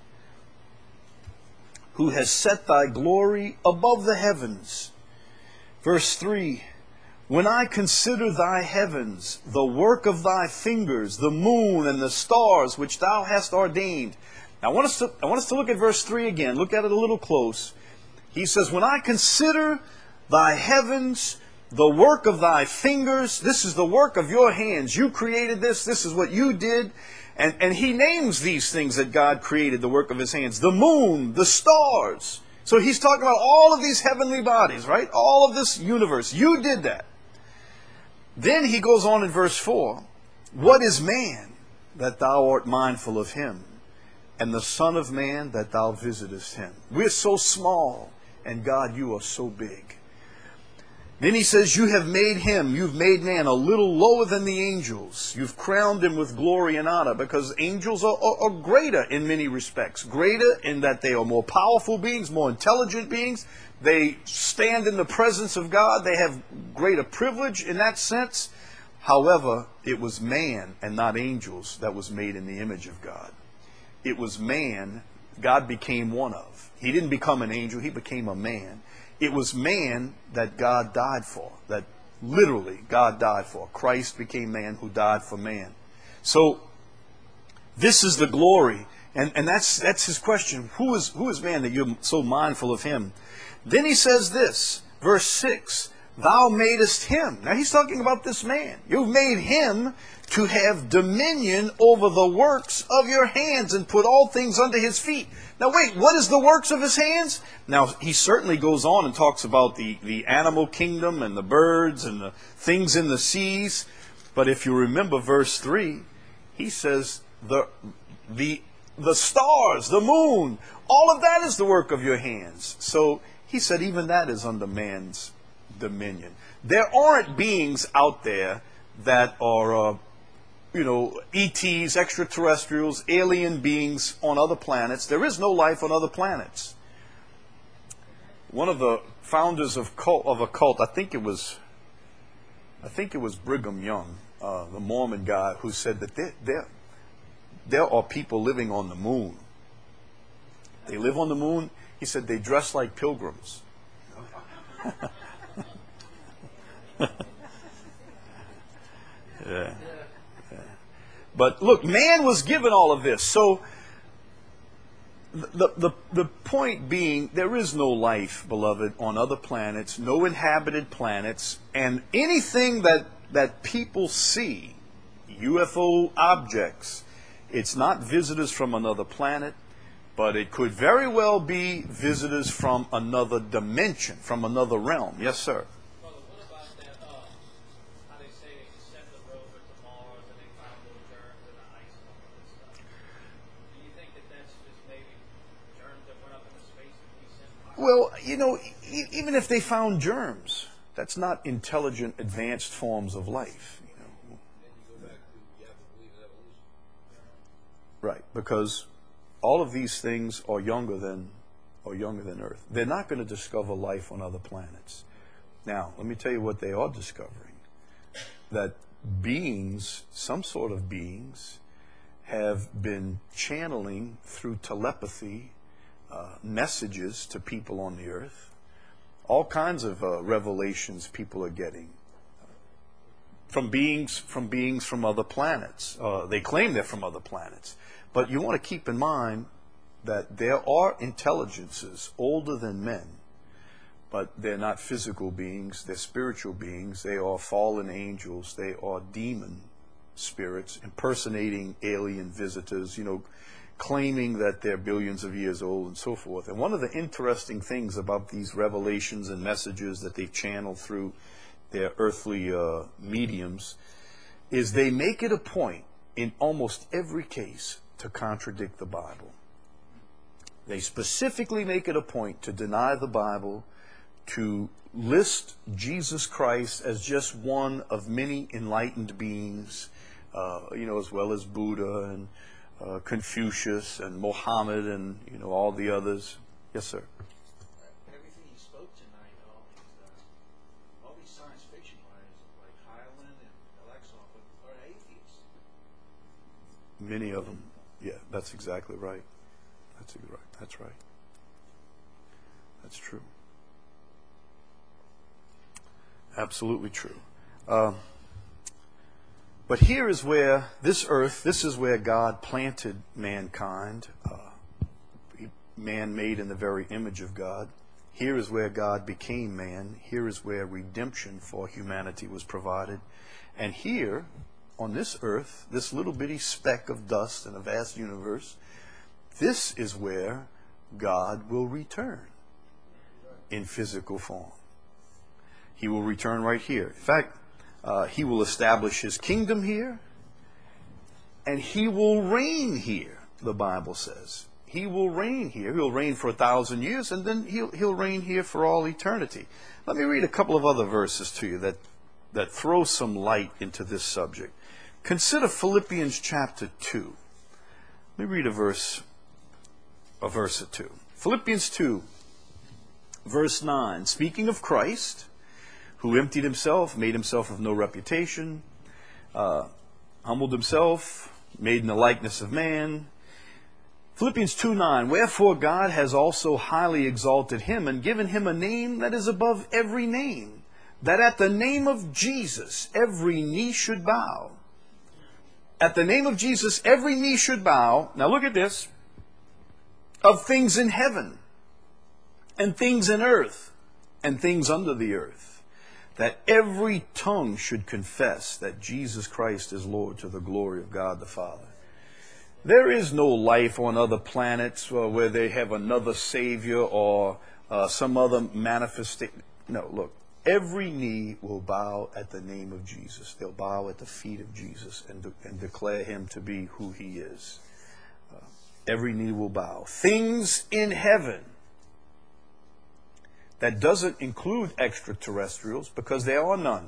who has set thy glory above the heavens. Verse 3. When I consider thy heavens, the work of thy fingers, the moon and the stars which thou hast ordained. Now, I want us to look at verse 3 again. Look at it a little close. He says, when I consider thy heavens, the work of thy fingers. This is the work of your hands. You created this. This is what you did. And he names these things that God created, the work of his hands. The moon, the stars. So he's talking about all of these heavenly bodies, right? All of this universe. You did that. Then he goes on in verse 4. What is man that thou art mindful of him? And the Son of Man that thou visitest him. We're so small, and God, you are so big. Then he says, you have made him, you've made man a little lower than the angels. You've crowned him with glory and honor, because angels are greater in many respects. Greater in that they are more powerful beings, more intelligent beings. They stand in the presence of God. They have greater privilege in that sense. However, it was man and not angels that was made in the image of God. It was man God became one of. He didn't become an angel. He became a man. It was man that God died for, that literally God died for. Christ became man who died for man. So this is the glory. And that's his question. Who is man that you're so mindful of him? Then he says this, verse 6, thou madest him. Now he's talking about this man. You've made him to have dominion over the works of your hands and put all things under his feet. Now wait, what is the works of his hands? Now he certainly goes on and talks about the animal kingdom and the birds and the things in the seas. But if you remember verse 3, he says the stars, the moon, all of that is the work of your hands. So he said even that is under man's dominion. There aren't beings out there that are ETs, extraterrestrials, alien beings on other planets. There is no life on other planets. One of the founders of a cult, I think it was Brigham Young, the Mormon guy, who said that there are people living on the moon. They live on the moon. He said they dress like pilgrims. Yeah. But look, man was given all of this. So the point being, there is no life, beloved, on other planets, no inhabited planets, and anything that people see, UFO objects, it's not visitors from another planet, but it could very well be visitors from another dimension, from another realm. Yes, sir. Brother, what about that, how they say they sent the rover to Mars and they found those germs in the ice and all that stuff? Do you think that that's just maybe germs that went up into space and we sent Mars? Well, even if they found germs, that's not intelligent, advanced forms of life. Then you go back to, you have to believe in evolution. Right, because all of these things are younger than Earth. They're not going to discover life on other planets. Now, let me tell you what they are discovering. That beings, some sort of beings, have been channeling through telepathy messages to people on the Earth. All kinds of revelations people are getting from beings from other planets. They claim they're from other planets. But you want to keep in mind that there are intelligences older than men, but they're not physical beings, they're spiritual beings. They are fallen angels, they are demon spirits impersonating alien visitors, claiming that they're billions of years old and so forth. And one of the interesting things about these revelations and messages that they channel through their earthly mediums is they make it a point in almost every case to contradict the Bible. They specifically make it a point to deny the Bible, to list Jesus Christ as just one of many enlightened beings, as well as Buddha and Confucius and Mohammed and all the others. Yes, sir. Everything he spoke tonight, all these science fiction writers like Hyland and Alexov are atheists. Many of them. Yeah, that's exactly right. That's right. That's true. Absolutely true. But here is where this is where God planted mankind, man made in the very image of God. Here is where God became man. Here is where redemption for humanity was provided. And here, on this earth, this little bitty speck of dust in a vast universe, this is where God will return in physical form. He will return right here. In fact, he will establish his kingdom here, and he will reign here, the Bible says. He will reign here. He'll reign for 1,000 years, and then he'll reign here for all eternity. Let me read a couple of other verses to you that throw some light into this subject. Consider Philippians chapter 2. Let me read a verse or two. Philippians 2, verse 9. Speaking of Christ, who emptied himself, made himself of no reputation, humbled himself, made in the likeness of man. Philippians 2:9, wherefore God has also highly exalted him and given him a name that is above every name, that at the name of Jesus every knee should bow. At the name of Jesus every knee should bow. Now look at this. Of things in heaven, and things in earth, and things under the earth, that every tongue should confess that Jesus Christ is Lord, to the glory of God the Father. There is no life on other planets where they have another Savior or some other manifestation. No, look, every knee will bow at the name of Jesus. They'll bow at the feet of Jesus and declare him to be who he is. Every knee will bow. Things in heaven. That doesn't include extraterrestrials, because there are none.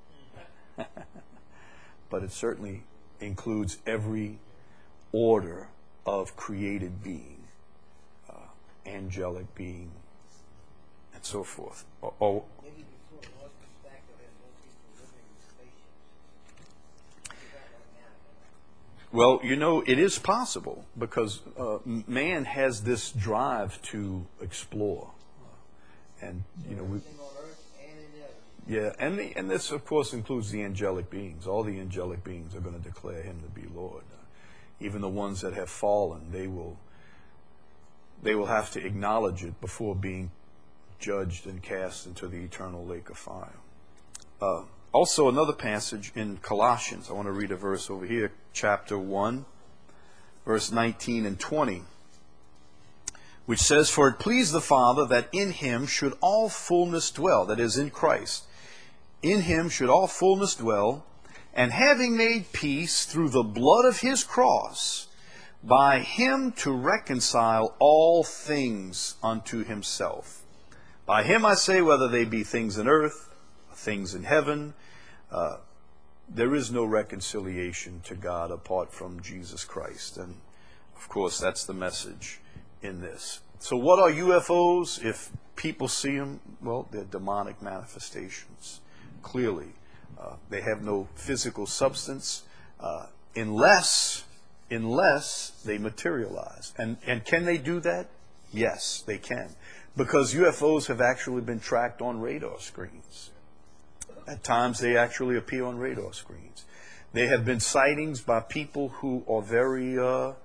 But it certainly includes every order of created being, angelic being, and so forth. Maybe before Lord's perspective, there's more people living in spaceships. Well, you know, it is possible, because man has this drive to explore. And, you know, Everything on earth and in heaven. yeah, and this, of course, includes the angelic beings. All the angelic beings are going to declare him to be Lord. Even the ones that have fallen, they will have to acknowledge it before being judged and cast into the eternal lake of fire. Also, another passage in Colossians. I want to read a verse over here, chapter 1, verse 19 and 20, which says, for it pleased the Father that in him should all fullness dwell, that is, in Christ. In him should all fullness dwell, and having made peace through the blood of his cross, by him to reconcile all things unto himself. By him I say, whether they be things in earth, things in heaven, there is no reconciliation to God apart from Jesus Christ. And, of course, that's the message in this. So what are UFOs? If people see them, well, they're demonic manifestations. Clearly, they have no physical substance unless they materialize. And can they do that? Yes, they can. Because UFOs have actually been tracked on radar screens. At times they actually appear on radar screens. There have been sightings by people who are very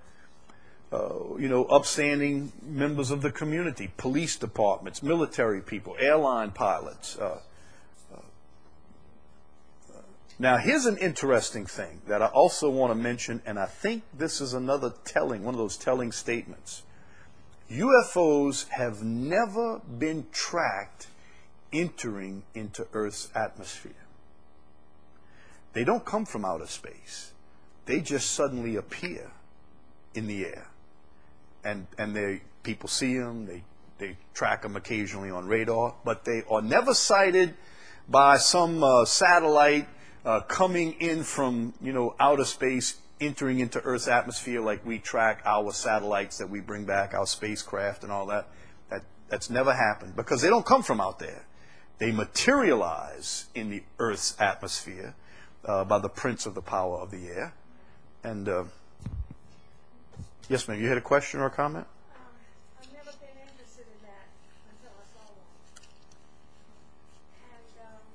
upstanding members of the community, police departments, military people, airline pilots. Now, here's an interesting thing that I also want to mention, and I think this is one of those telling statements. UFOs have never been tracked entering into Earth's atmosphere. They don't come from outer space. They just suddenly appear in the air. And people see them, they track them occasionally on radar, but they are never sighted by some satellite coming in from outer space, entering into Earth's atmosphere like we track our satellites that we bring back, our spacecraft and all that. That's never happened, because they don't come from out there. They materialize in the Earth's atmosphere by the prince of the power of the air. And yes, ma'am, you had a question or a comment? I've never been interested in that until I saw one. And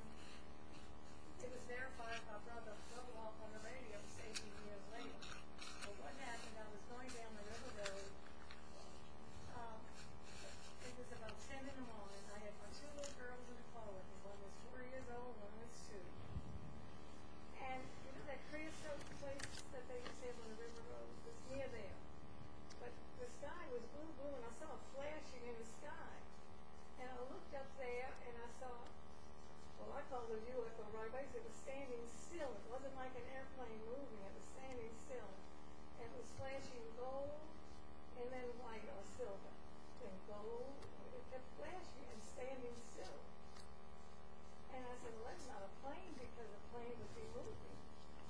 it was verified by Brother Roloff on the radio 18 years later. But what happened, I was going down the river road. It was about 10 in the morning,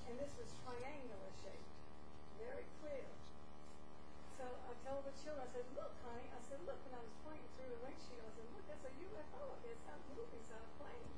and this was triangular shaped, very clear. So I told the children, I said, look, honey, I said, look, and I was pointing through the windshield, I said, look, that's a UFO, it's not moving, it's not a plane.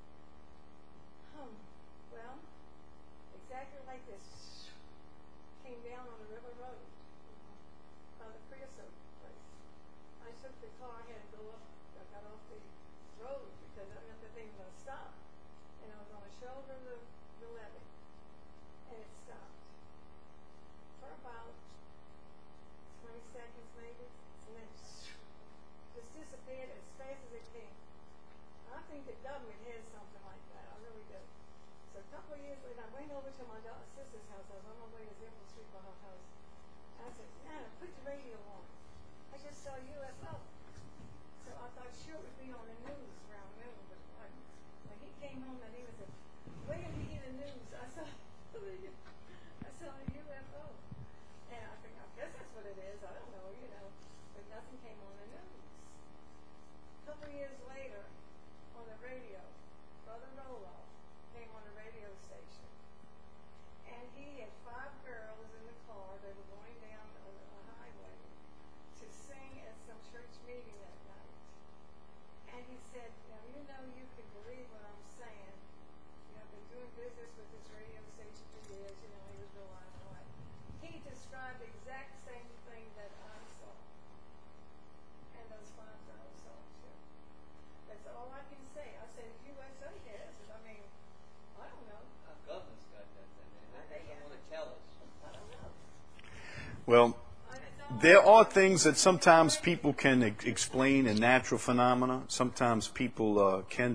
Well, exactly like this, came down on the river road, by the creosote place. I took the car, I had to go up, I got off the road because I got the thing was going to stop. And I was on the shoulder of the levee, and it stopped. For about 20 seconds maybe, and then just disappeared as fast as it came. I think the government has something like that, I really do. So a couple of years later, I went over to my sister's house. I was on my way to Zimple Street by her house. And I said, Nana, put the radio on. I just saw a UFO. So I thought sure it would be on the news around noon. But when he came home that evening, I said, wait till you hear the news. I saw a UFO. And I think, I guess that's what it is. I don't know, but nothing came on the news. A couple of years later, on the radio, Brother Roloff came on a radio station, and he had 5 girls in the car. They were going down a highway to sing at some church meeting that night. And he said, now you can believe what I'm saying. I've been doing business with this radio station for years. He was real limelight. He described the exact same thing that I saw, and those 5 girls saw too. That's all I can say. I said, USA has it. I mean, I don't know. Our government's got that thing. They don't want to tell us. I don't know. Well, there are things that sometimes people can explain in natural phenomena. Sometimes people can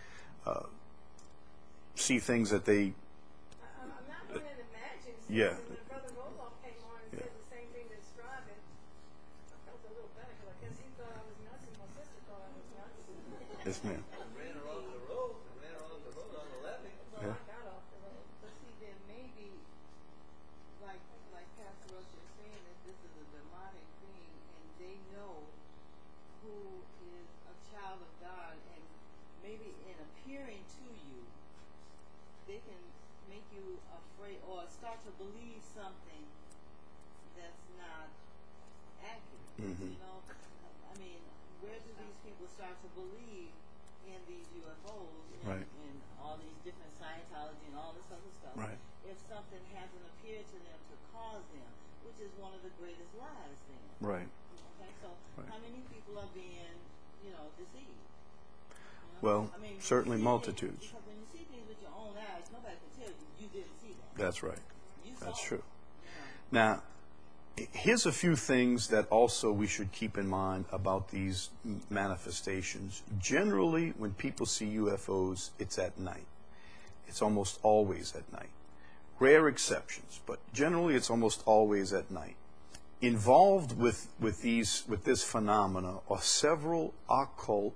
see things that they. I'm not going to imagine. Yeah. When Brother Roloff came on and said the same thing to describe it, I felt a little better because I guess he thought I was nuts and my sister thought I was nuts. Yes, ma'am. Ran her off the road. Ran her off the road on the levee. Well, I got off the road. But see, there may be, like Pastor Rush is saying, that this is a demonic being, and they know who is a child of God, and maybe in appearing to you, they can make you afraid or start to believe something that's not accurate. Mhm. I mean, where do these people start to believe in these UFOs and, Right. and all these different Scientology and all this other stuff? Right. If something hasn't appeared to them to cause them, which is one of the greatest lies then. Right. Okay, so Right. how many people are being, deceived? Well, I mean, certainly you see multitudes. Things, because when you see things with your own eyes, nobody can tell you didn't see that. That's right. You saw That's it. true. Yeah. Now, here's a few things that also we should keep in mind about these manifestations. Generally, when people see UFOs, it's at night. It's almost always at night. Rare exceptions, but generally it's almost always at night. Involved with this phenomena are several occult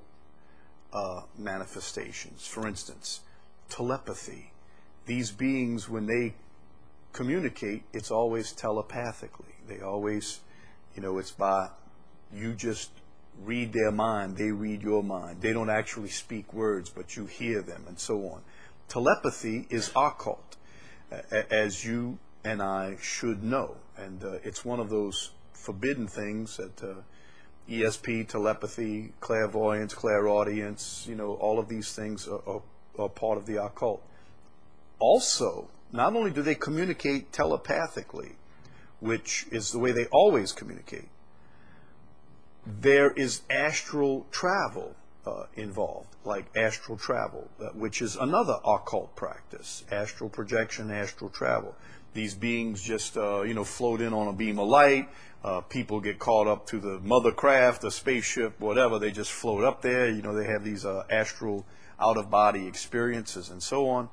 manifestations. For instance, telepathy. These beings, when they communicate, it's always telepathically. They always, it's by, you just read their mind, they read your mind. They don't actually speak words, but you hear them, and so on. Telepathy is occult, as you and I should know. And it's one of those forbidden things that ESP, telepathy, clairvoyance, clairaudience, all of these things are part of the occult. Also, not only do they communicate telepathically, which is the way they always communicate, there is astral travel involved, like astral travel, which is another occult practice. Astral projection, astral travel. These beings just, float in on a beam of light. People get caught up to the mother craft, a spaceship, whatever. They just float up there. They have these astral out-of-body experiences and so on.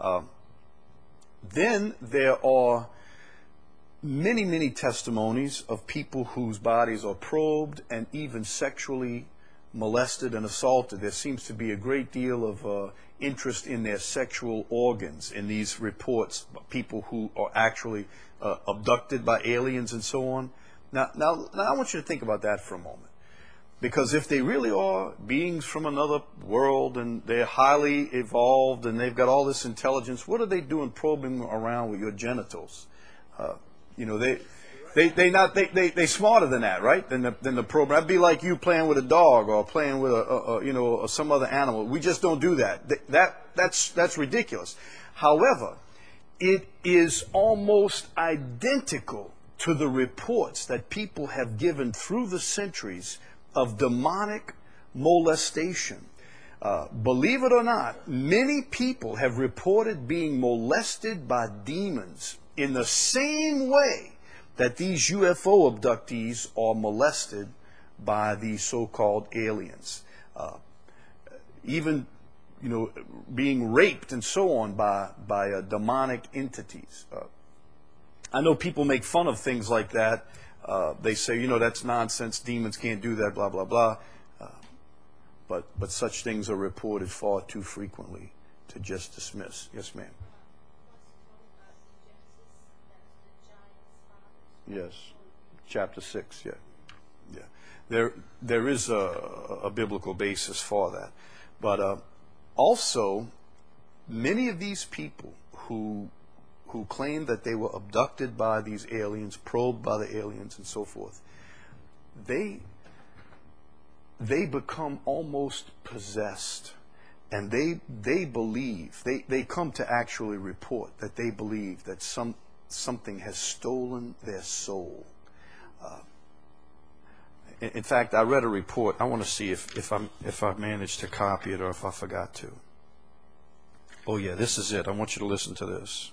Then there are many, many testimonies of people whose bodies are probed and even sexually molested and assaulted. There seems to be a great deal of interest in their sexual organs in these reports, people who are actually abducted by aliens and so on. Now I want you to think about that for a moment. Because if they really are beings from another world and they're highly evolved and they've got all this intelligence, what are they doing probing around with your genitals? They smarter than that, right? Than the program. That'd be like you playing with a dog or playing with some other animal. We just don't do that. That's ridiculous. However, it is almost identical to the reports that people have given through the centuries of demonic molestation. Believe it or not, many people have reported being molested by demons in the same way that these UFO abductees are molested by these so-called aliens. Even, being raped and so on by demonic entities. I know people make fun of things like that. They say, that's nonsense. Demons can't do that, blah, blah, blah. But such things are reported far too frequently to just dismiss. Yes, ma'am. Yes, chapter 6. Yeah. There is a biblical basis for that, but also many of these people who claim that they were abducted by these aliens, probed by the aliens, and so forth, they become almost possessed, and they believe they come to actually report that they believe that something has stolen their soul. In fact, I read a report. I want to see if I managed to copy it or if I forgot to. Oh yeah, this is it. I want you to listen to this.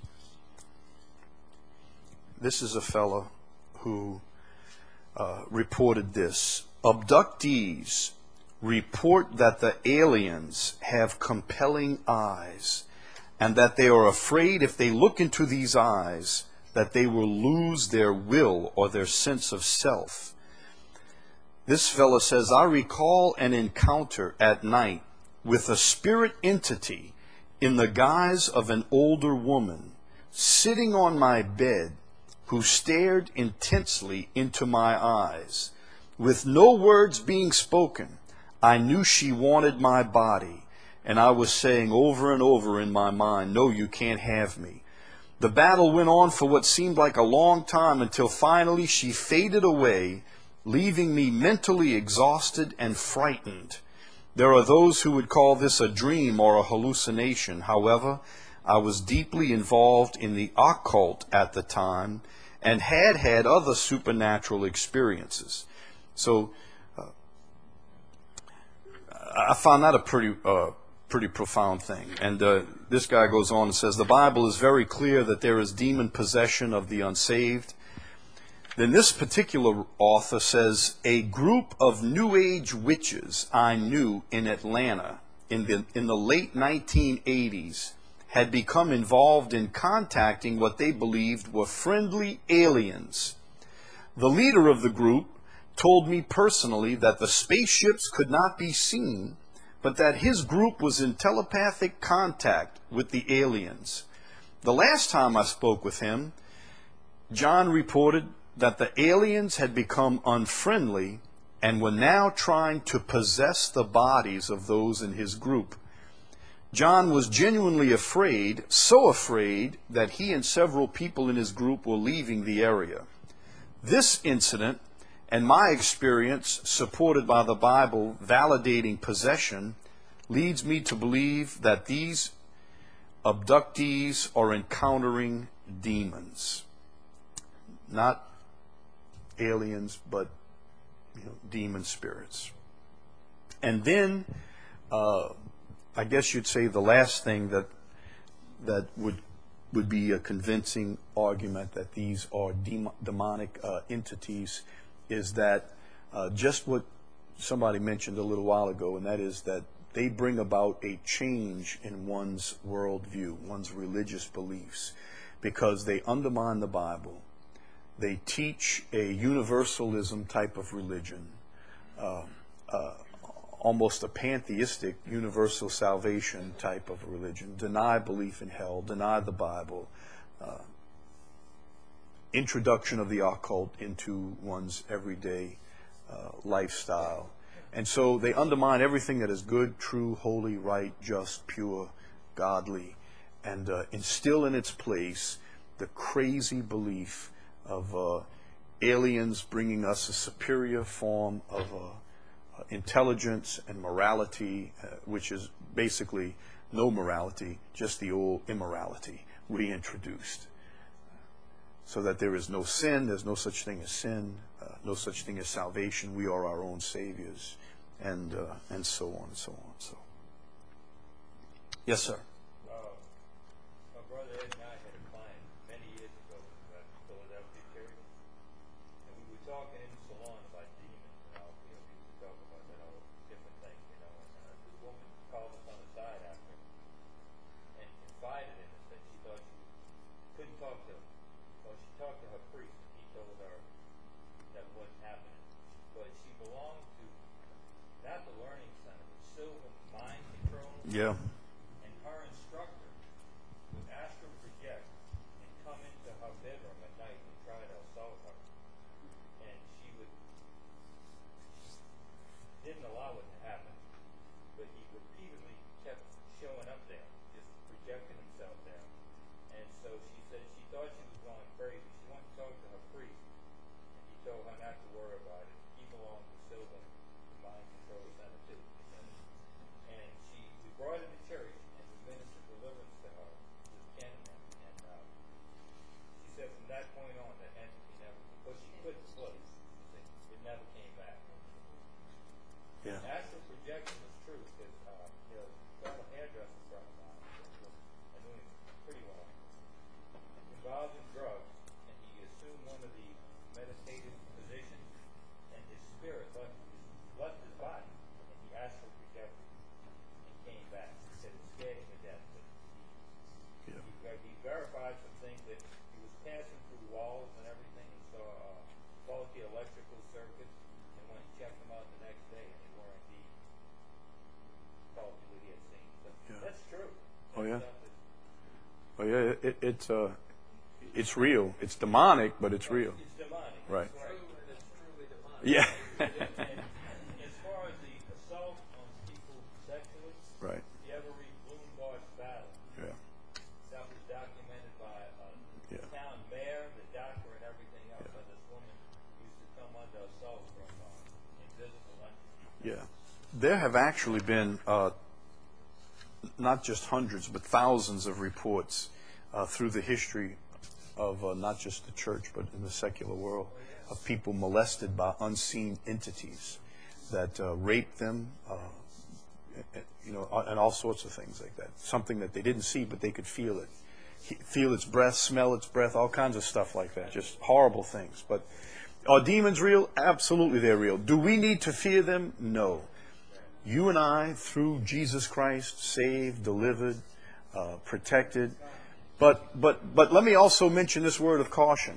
This is a fellow who reported this. Abductees report that the aliens have compelling eyes and that they are afraid if they look into these eyes that they will lose their will or their sense of self. This fellow says, I recall an encounter at night with a spirit entity in the guise of an older woman sitting on my bed who stared intensely into my eyes. With no words being spoken, I knew she wanted my body, and I was saying over and over in my mind, no, you can't have me. The battle went on for what seemed like a long time until finally she faded away, leaving me mentally exhausted and frightened. There are those who would call this a dream or a hallucination. However, I was deeply involved in the occult at the time and had other supernatural experiences. So I found that a pretty profound thing. And this guy goes on and says, the Bible is very clear that there is demon possession of the unsaved. Then this particular author says, a group of New Age witches I knew in Atlanta in the late 1980s had become involved in contacting what they believed were friendly aliens. The leader of the group told me personally that the spaceships could not be seen, but that his group was in telepathic contact with the aliens. The last time I spoke with him, John reported that the aliens had become unfriendly and were now trying to possess the bodies of those in his group. John was genuinely afraid, so afraid that he and several people in his group were leaving the area. This incident and my experience, supported by the Bible validating possession, leads me to believe that these abductees are encountering demons. Not aliens, but demon spirits. And then, I guess you'd say the last thing that would be a convincing argument that these are demonic entities is that just what somebody mentioned a little while ago, and that is that they bring about a change in one's worldview, one's religious beliefs, because they undermine the Bible. They teach a universalism type of religion, almost a pantheistic universal salvation type of religion, deny belief in hell, deny the Bible, introduction of the occult into one's everyday lifestyle. And so they undermine everything that is good, true, holy, right, just, pure, godly, and instill in its place the crazy belief of aliens bringing us a superior form of intelligence and morality, which is basically no morality, just the old immorality reintroduced. So that there is no sin, there's no such thing as sin, no such thing as salvation. We are our own saviors, and so on and so on. So, yes, sir. My brother Ed and I had a client many years ago at Philadelphia Church, and we were talking in the salon about demons, we used to talk about different things, and this woman called us on the side after and confided in us that she thought she couldn't talk to him. Well, she talked to her priest, and he told her that wasn't happening. But she belonged to not the Learning Center, but Sylvan Mind Control. Yeah. And her instructor would astral project and come into her bedroom at night and try to assault her. And she didn't allow it to happen, but he repeatedly kept showing up there, just projecting himself there. And so she said she thought she was going crazy. She went to talk to her priest, and he told her not to worry about it. He belonged to Sylvan Mind Control Center too. And we brought her to church, and we ministered deliverance to her with Candyman. And she said from that point on, that entity never, because she quit the place, it never came back. Yeah. Astral projection was true, because got a hairdresser friend of mine, I knew him pretty well, involved in drugs, and he assumed one of the meditative positions, and his spirit left his body, and he astral projected and came back. He said it scared him to death, but he verified some things that he was passing through walls and everything, and saw faulty electrical circuits, and when he checked them out the next day, and they were indeed faulty what he had seen. But that's true. Oh, yeah. That's Oh, yeah. It's real. It's demonic, but it's real. It's demonic. Right. That's right. True, and it's truly demonic. Yeah. And as far as the assault on people sexually, Right. if you ever read Bloomberg's Battle, Yeah. that was documented by the town mayor, the doctor, and everything else. How this woman used to come under assault from invisible entities. Yeah. There have actually been not just hundreds, but thousands of reports through the history of not just the church, but in the secular world, of people molested by unseen entities that rape them, and all sorts of things like that. Something that they didn't see, but they could feel it. Feel its breath, smell its breath, all kinds of stuff like that. Just horrible things. But are demons real? Absolutely they're real. Do we need to fear them? No. You and I, through Jesus Christ, saved, delivered, protected. But let me also mention this word of caution.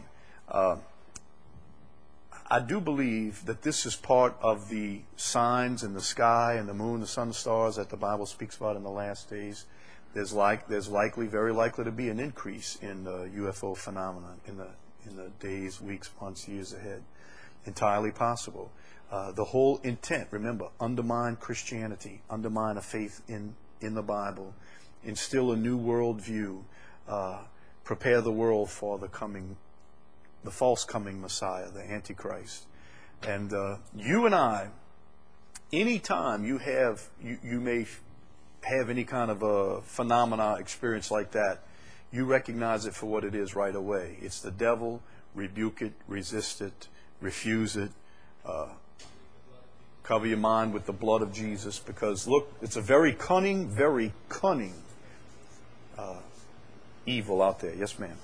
I do believe that this is part of the signs in the sky and the moon, the sun, the stars that the Bible speaks about in the last days. There's very likely to be an increase in the UFO phenomenon in the days, weeks, months, years ahead. Entirely possible. The whole intent, remember, undermine Christianity, undermine a faith in the Bible, instill a new worldview, prepare the world for the false coming Messiah, the Antichrist. And you and I, anytime you may have any kind of a phenomena, experience like that, you recognize it for what it is right away. It's the devil. Rebuke it, resist it, refuse it. Cover your mind with the blood of Jesus, because look, it's a very cunning evil out there. Yes, ma'am.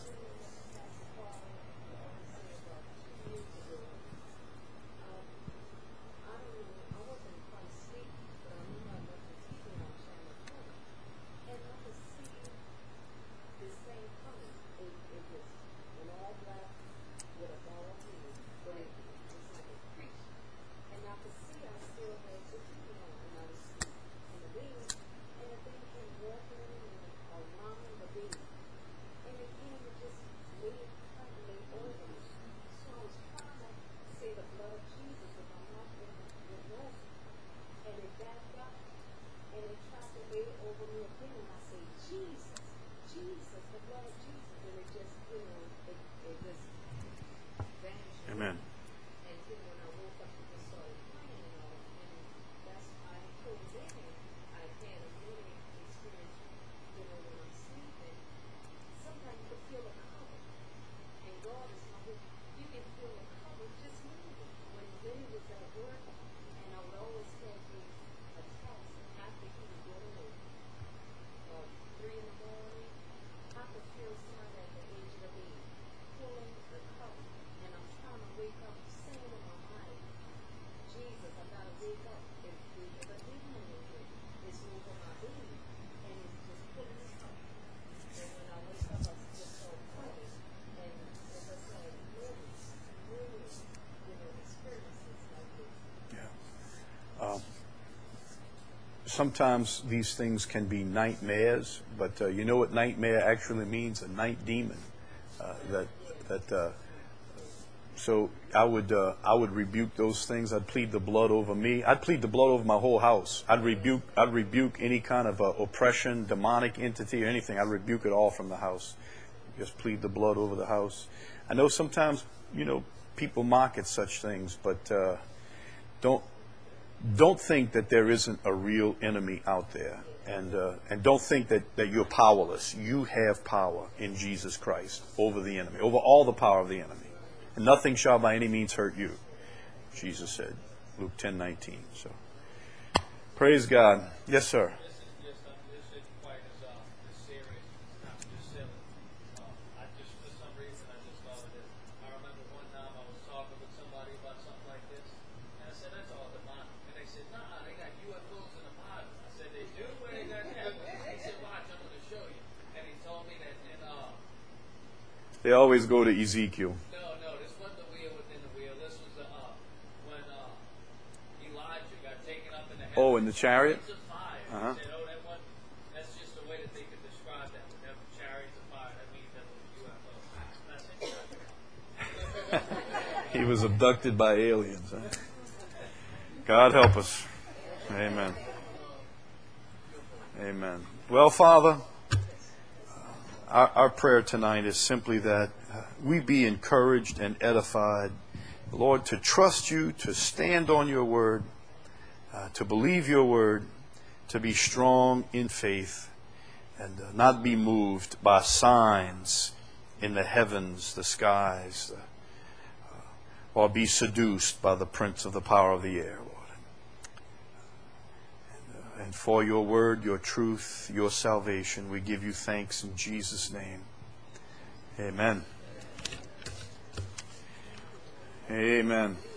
sometimes these things can be nightmares, but you know what nightmare actually means? A night demon. So I would rebuke those things. I'd plead the blood over me. I'd plead the blood over my whole house. I'd rebuke any kind of oppression, demonic entity, or anything. I'd rebuke it all from the house. Just plead the blood over the house. I know sometimes, people mock at such things, but don't think that there isn't a real enemy out there, and don't think that you're powerless. You have power in Jesus Christ over the enemy, over all the power of the enemy. And nothing shall by any means hurt you, Jesus said, Luke 10:19. So, praise God. Yes, sir. This isn't quite as serious. I'm just silly. For some reason, I just thought of it. I remember one time I was talking with somebody about something like this, and I said, that's all demonic. And they said, nah, they got UFOs in the Bible. I said, they do? Where they got that? He said, watch, I'm going to show you. And he told me that They always go to Ezekiel. No, this wasn't the wheel within the wheel. This was when Elijah got taken up in the heavens. Oh, in the chariot? Chariots of fire. Uh-huh. He said, that's just the way that they could describe that. When they have chariots of fire, that means that was UFO. He was abducted by aliens. Huh? God help us. Amen. Amen. Well, Father, our prayer tonight is simply that we be encouraged and edified, Lord, to trust you, to stand on your word, to believe your word, to be strong in faith, and not be moved by signs in the heavens, the skies, or be seduced by the prince of the power of the air, Lord. And for your word, your truth, your salvation, we give you thanks in Jesus' name. Amen. Amen.